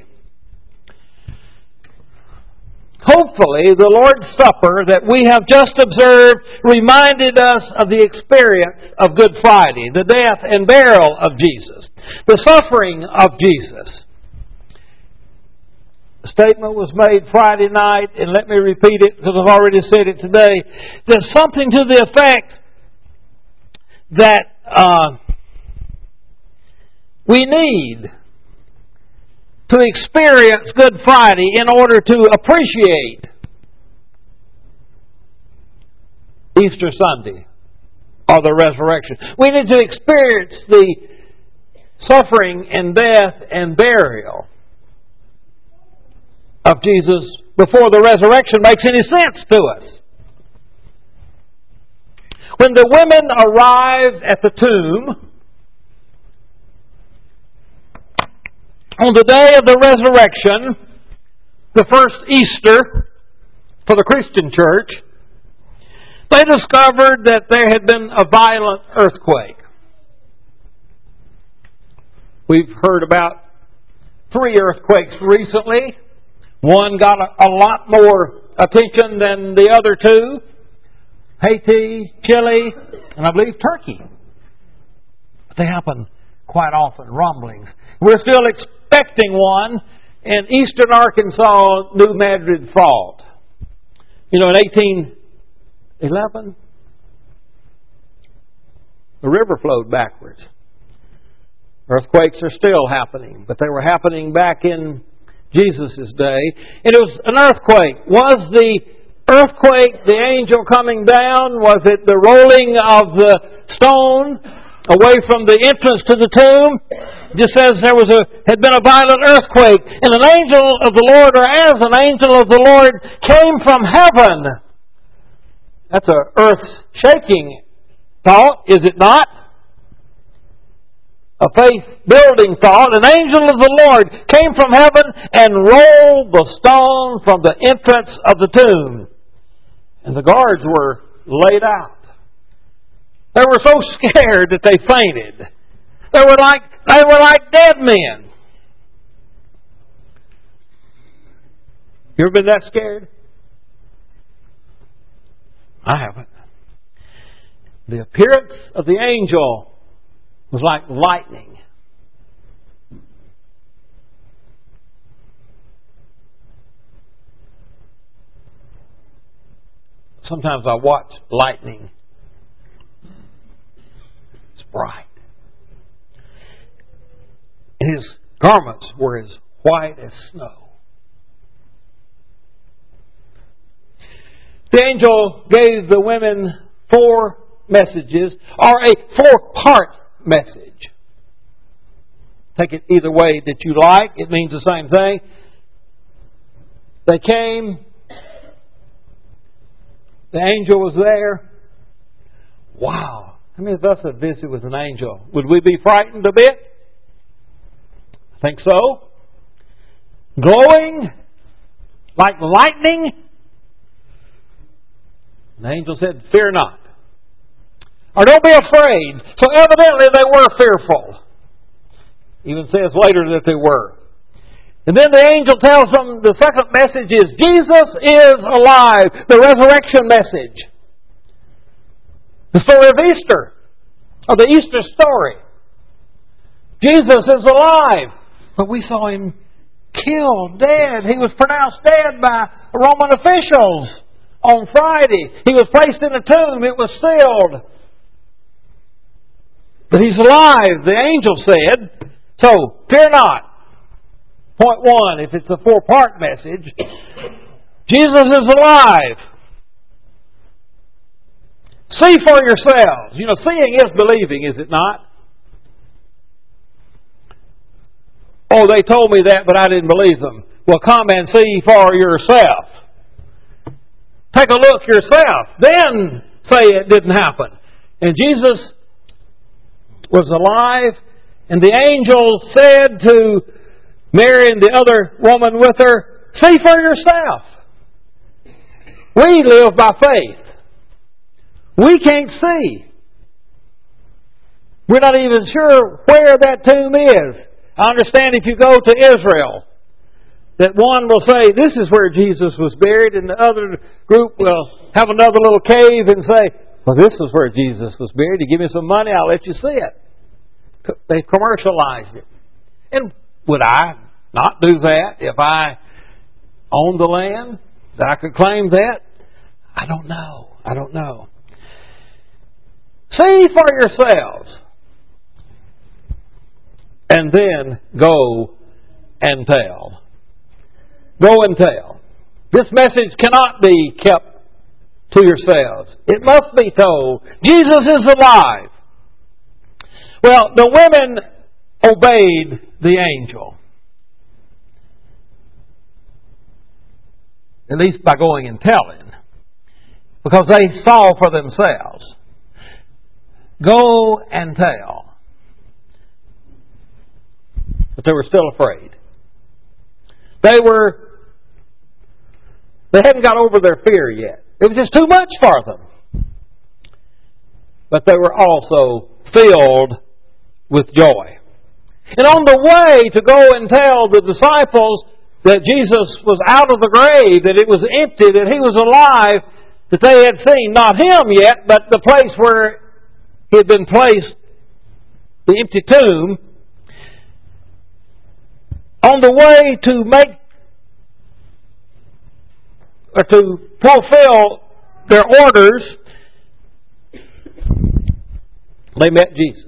Hopefully, the Lord's Supper that we have just observed reminded us of the experience of Good Friday, the death and burial of Jesus, the suffering of Jesus. statement was made Friday night, and let me repeat it because I've already said it today. There's something to the effect that we need to experience Good Friday in order to appreciate Easter Sunday or the resurrection. We need to experience the suffering and death and burial of Jesus before the resurrection makes any sense to us. When the women arrived at the tomb on the day of the resurrection, the first Easter for the Christian church, they discovered that there had been a violent earthquake. We've heard about 3 earthquakes recently. One got a lot more attention than the other 2. Haiti, Chile, and I believe Turkey. They happen quite often, rumblings. We're still expecting one in eastern Arkansas, New Madrid Fault. You know, in 1811, the river flowed backwards. Earthquakes are still happening, but they were happening back in Jesus' day. And it was an earthquake. Was the earthquake the angel coming down? Was it the rolling of the stone away from the entrance to the tomb? Just as there had been a violent earthquake, and an angel of the Lord, or as an angel of the Lord, came from heaven. That's an earth-shaking thought, is it not? A faith-building thought. An angel of the Lord came from heaven and rolled the stone from the entrance of the tomb. And the guards were laid out. They were so scared that they fainted. They were like dead men. You ever been that scared? I haven't. The appearance of the angel was like lightning. Sometimes I watch lightning. It's bright. His garments were as white as snow. The angel gave the women 4 messages, or a 4-part message. Take it either way that you like. It means the same thing. They came. The angel was there. Wow. How many of us have visited with an angel? Would we be frightened a bit? I think so. Glowing like lightning. The angel said, "Fear not." Or don't be afraid. So evidently they were fearful. Even says later that they were. And then the angel tells them the second message is Jesus is alive. The resurrection message. The story of Easter. Or the Easter story. Jesus is alive. But we saw Him killed, dead. He was pronounced dead by Roman officials on Friday. He was placed in a tomb. It was sealed. But He's alive, the angel said. So, fear not. Point 1, if it's a 4-part message, Jesus is alive. See for yourselves. You know, seeing is believing, is it not? Oh, they told me that, but I didn't believe them. Well, come and see for yourself. Take a look yourself. Then say it didn't happen. And Jesus was alive, and the angel said to Mary and the other woman with her, see for yourself. We live by faith. We can't see. We're not even sure where that tomb is. I understand if you go to Israel, that one will say, this is where Jesus was buried, and the other group will have another little cave and say, well, this is where Jesus was buried. You give me some money, I'll let you see it. They commercialized it. And would I not do that if I own the land, that I could claim that? I don't know. I don't know. See for yourselves. And then go and tell. Go and tell. This message cannot be kept to yourselves. It must be told. Jesus is alive. Well, the women obeyed the angel. At least by going and telling. Because they saw for themselves. Go and tell. But they were still afraid. They hadn't got over their fear yet. It was just too much for them. But they were also filled with joy. And on the way to go and tell the disciples that Jesus was out of the grave, that it was empty, that He was alive, that they had seen, not Him yet, but the place where He had been placed, the empty tomb. On the way to make or to fulfill their orders, they met Jesus.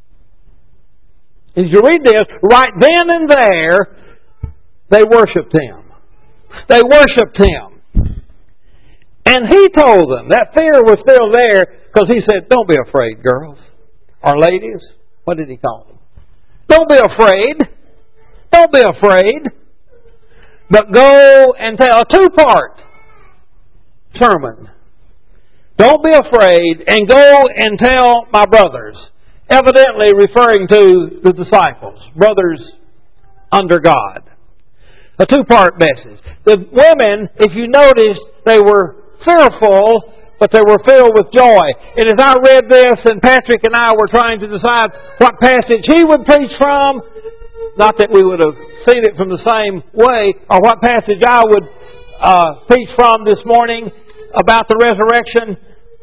As you read this, right then and there, they worshipped Him. They worshipped Him. And He told them, that fear was still there, because He said, don't be afraid, girls. Or ladies. What did He call them? Don't be afraid. Don't be afraid. But go and tell. A two-part sermon. Don't be afraid, and go and tell my brothers. Evidently referring to the disciples. Brothers under God. A two-part message. The women, if you notice, they were fearful, but they were filled with joy. And as I read this, and Patrick and I were trying to decide what passage he would preach from, not that we would have seen it from the same way, or what passage I would preach from this morning about the resurrection,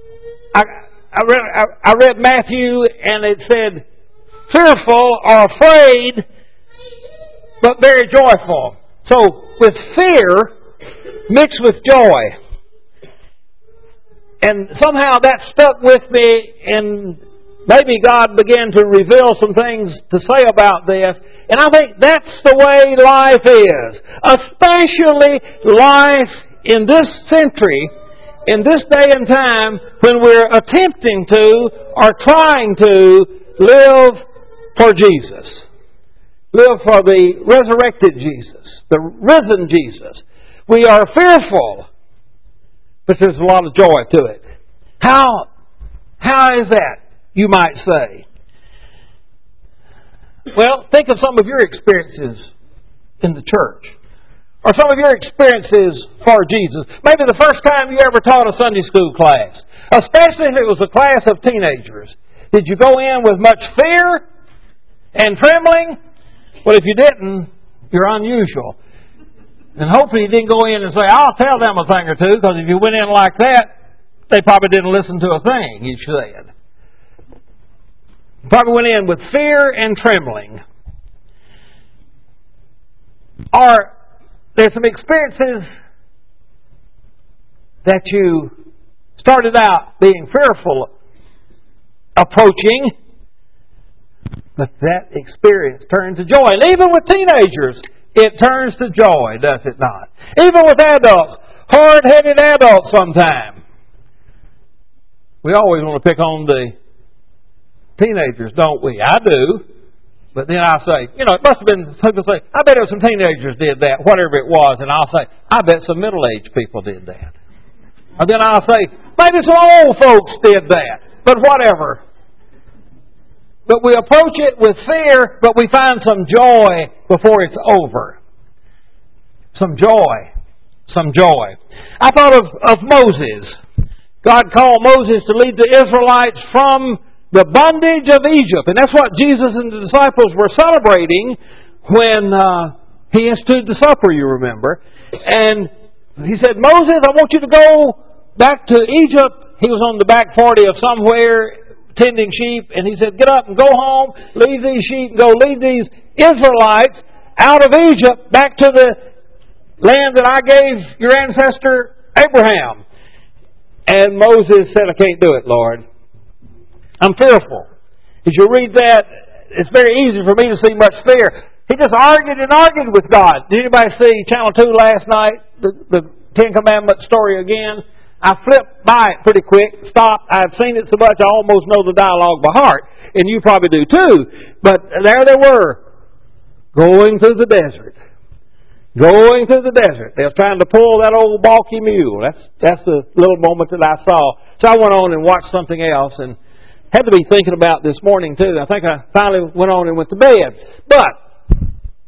I read Matthew, and it said, fearful or afraid, but very joyful. So, with fear mixed with joy. And somehow that stuck with me, and maybe God began to reveal some things to say about this. And I think that's the way life is. Especially life in this century, in this day and time, when we're attempting to or trying to live for Jesus. Live for the resurrected Jesus, the risen Jesus. We are fearful, but there's a lot of joy to it. How is that, you might say? Well, think of some of your experiences in the church. Or some of your experiences for Jesus. Maybe the first time you ever taught a Sunday school class. Especially if it was a class of teenagers. Did you go in with much fear and trembling? Well, if you didn't, you're unusual. And hopefully you didn't go in and say, I'll tell them a thing or two, because if you went in like that, they probably didn't listen to a thing you said. You probably went in with fear and trembling. Or there's some experiences that you started out being fearful approaching, but that experience turned to joy. And even with teenagers, it turns to joy, does it not? Even with adults, hard-headed adults sometimes. We always want to pick on the teenagers, don't we? I do. But then I say, it must have been, people say, I bet some teenagers did that, whatever it was. And I'll say, I bet some middle-aged people did that. And then I'll say, maybe some old folks did that. But whatever. But we approach it with fear, but we find some joy before it's over. Some joy. Some joy. I thought of Moses. God called Moses to lead the Israelites from the bondage of Egypt. And that's what Jesus and the disciples were celebrating when He instituted the supper, you remember. And He said, Moses, I want you to go back to Egypt. He was on the back 40 of somewhere tending sheep. And He said, get up and go home, leave these sheep, and go lead these Israelites out of Egypt back to the land that I gave your ancestor Abraham. And Moses said, I can't do it, Lord. I'm fearful. As you read that, it's very easy for me to see much fear. He just argued and argued with God. Did anybody see Channel 2 last night? The Ten Commandments story again? I flipped by it pretty quick, stopped. I've seen it so much I almost know the dialogue by heart. And you probably do too. But there they were, going through the desert. Going through the desert. They were trying to pull that old balky mule. That's the little moment that I saw. So I went on and watched something else and had to be thinking about this morning too. I think I finally went on and went to bed. But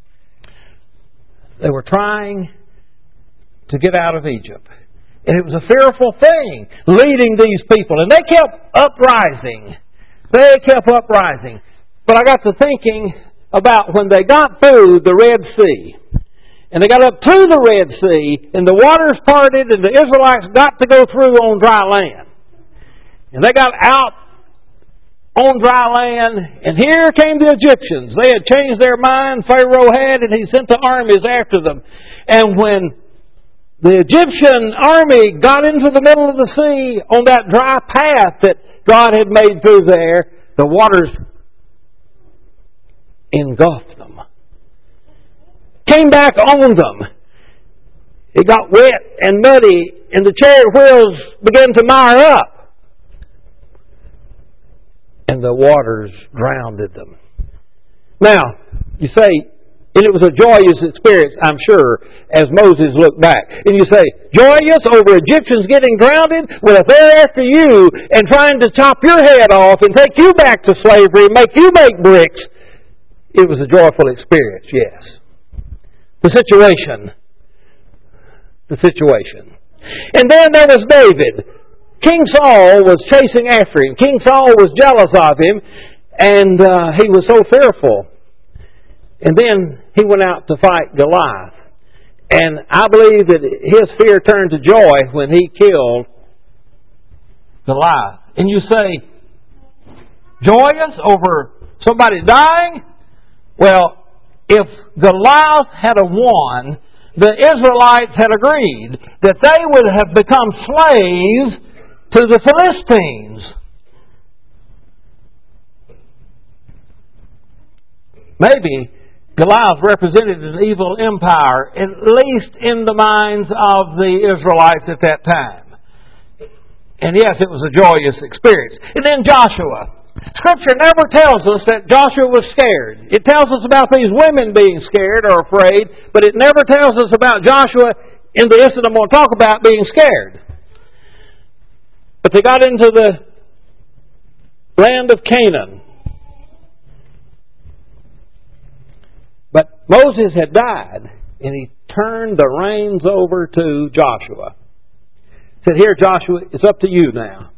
they were trying to get out of Egypt. And it was a fearful thing leading these people. And they kept uprising. They kept uprising. But I got to thinking about when they got through the Red Sea. And they got up to the Red Sea, and the waters parted, and the Israelites got to go through on dry land. And they got out on dry land, and here came the Egyptians. They had changed their mind, Pharaoh had, and he sent the armies after them. And when the Egyptian army got into the middle of the sea on that dry path that God had made through there, the waters engulfed them. Came back on them. It got wet and muddy, and the chariot wheels began to mire up. And the waters drowned them. Now, you say, and it was a joyous experience, I'm sure, as Moses looked back. And you say, joyous over Egyptians getting drowned? Well, if they're after you and trying to chop your head off and take you back to slavery and make you make bricks, it was a joyful experience, yes. The situation. And then there was David. King Saul was chasing after him. King Saul was jealous of him, and he was so fearful. And then he went out to fight Goliath. And I believe that his fear turned to joy when he killed Goliath. And you say, joyous over somebody dying? Well, if Goliath had won, the Israelites had agreed that they would have become slaves to the Philistines. Maybe Goliath represented an evil empire, at least in the minds of the Israelites at that time. And yes, it was a joyous experience. And then Joshua. Scripture never tells us that Joshua was scared. It tells us about these women being scared or afraid, but it never tells us about Joshua in the incident I'm going to talk about being scared. But they got into the land of Canaan. But Moses had died, and he turned the reins over to Joshua. He said, here, Joshua, it's up to you now.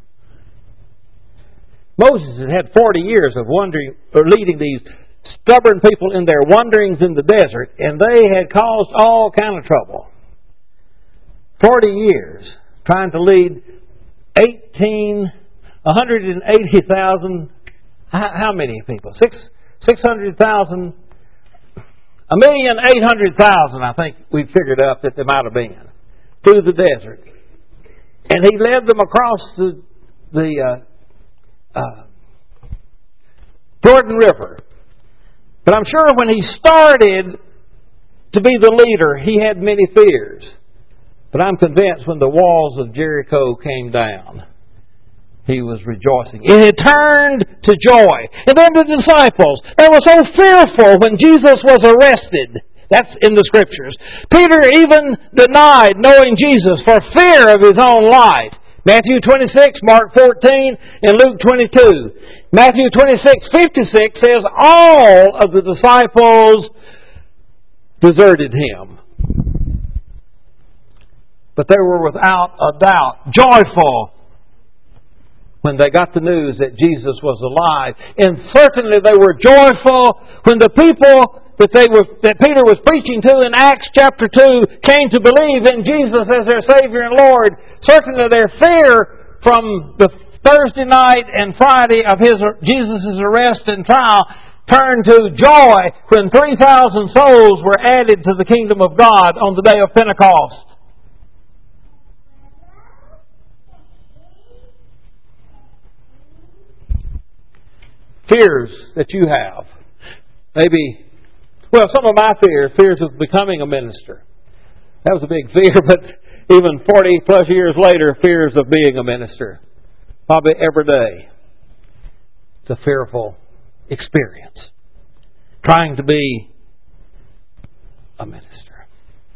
Moses had 40 years of wandering or leading these stubborn people in their wanderings in the desert, and they had caused all kind of trouble. 40 years trying to lead 180,000, how many people? 600,000, 1,800,000, I think we figured up that there might have been, through the desert. And he led them across the Jordan River. But I'm sure when he started to be the leader, he had many fears. But I'm convinced when the walls of Jericho came down, he was rejoicing. It had turned to joy. And then the disciples, they were so fearful when Jesus was arrested. That's in the Scriptures. Peter even denied knowing Jesus for fear of his own life. Matthew 26, Mark 14, and Luke 22. Matthew 26:56 says all of the disciples deserted him. But they were without a doubt joyful when they got the news that Jesus was alive. And certainly they were joyful when the people that Peter was preaching to in Acts chapter 2 came to believe in Jesus as their Savior and Lord. Certainly their fear from the Thursday night and Friday of Jesus' arrest and trial turned to joy when 3,000 souls were added to the kingdom of God on the day of Pentecost. Fears that you have. Maybe, well, some of my fears of becoming a minister. That was a big fear, but even 40 plus years later, fears of being a minister. Probably every day. It's a fearful experience. Trying to be a minister.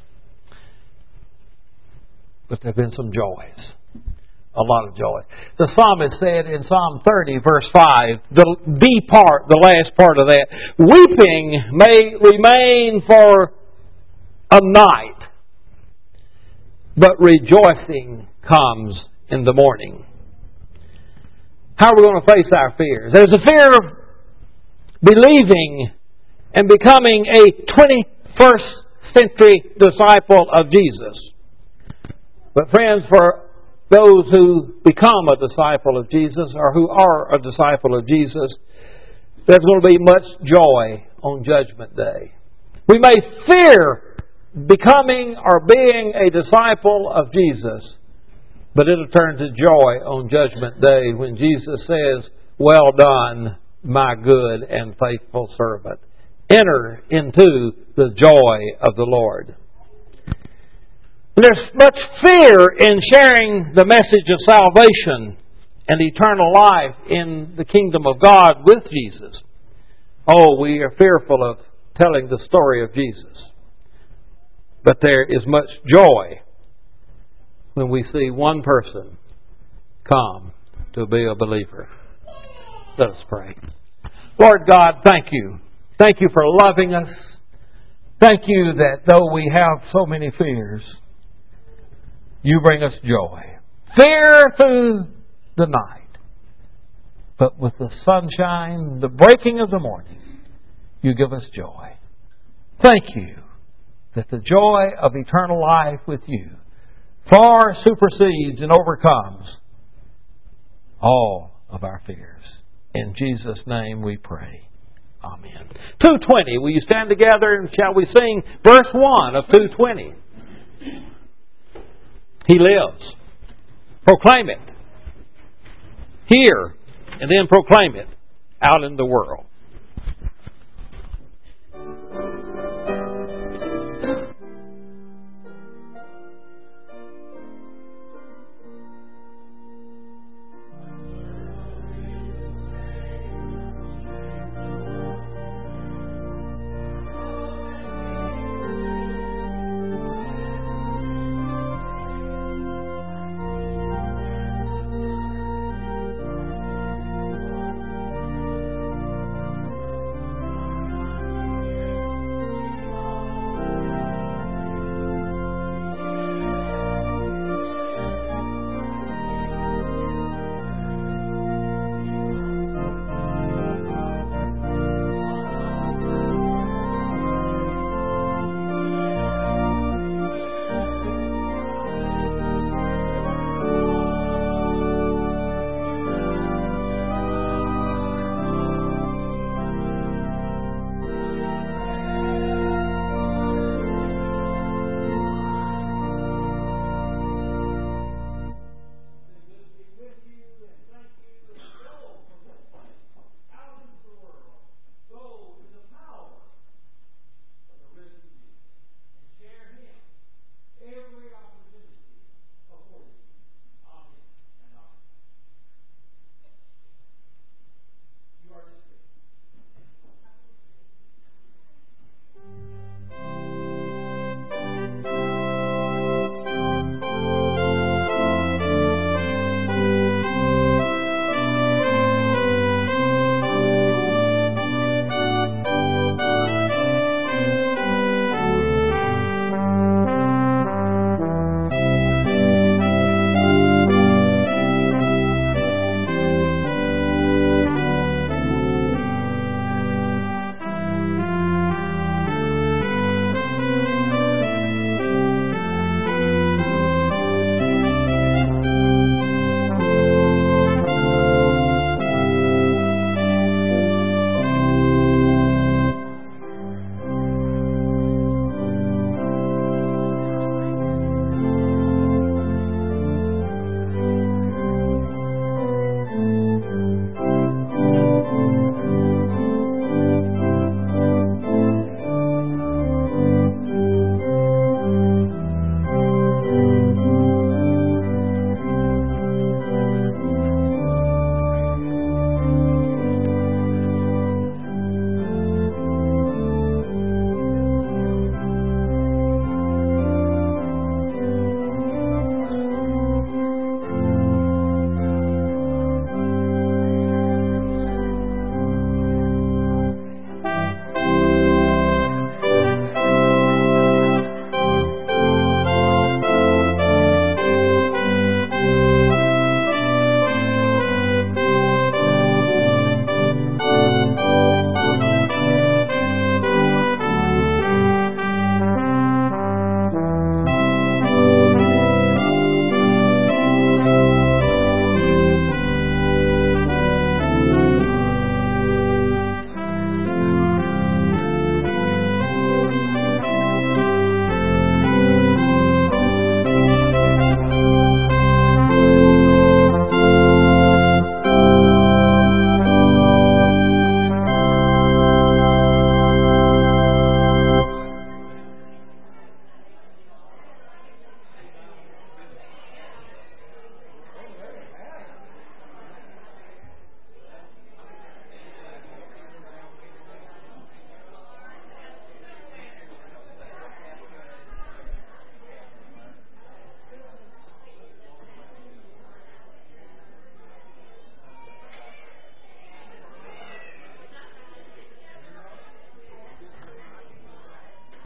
But there have been some joys. A lot of joy. The psalmist said in Psalm 30, verse 5, the last part of that, weeping may remain for a night, but rejoicing comes in the morning. How are we going to face our fears? There's a fear of believing and becoming a 21st century disciple of Jesus. But friends, for those who become a disciple of Jesus or who are a disciple of Jesus, there's going to be much joy on Judgment Day. We may fear becoming or being a disciple of Jesus, but it'll turn to joy on Judgment Day when Jesus says, "Well done, my good and faithful servant. Enter into the joy of the Lord." There's much fear in sharing the message of salvation and eternal life in the kingdom of God with Jesus. Oh, we are fearful of telling the story of Jesus. But there is much joy when we see one person come to be a believer. Let us pray. Lord God, thank you. Thank you for loving us. Thank you that though we have so many fears, you bring us joy. Fear through the night. But with the sunshine, the breaking of the morning, you give us joy. Thank you that the joy of eternal life with you far supersedes and overcomes all of our fears. In Jesus' name we pray. Amen. 220. Will you stand together and shall we sing verse 1 of 220? He lives. Proclaim it. Hear and then proclaim it out in the world.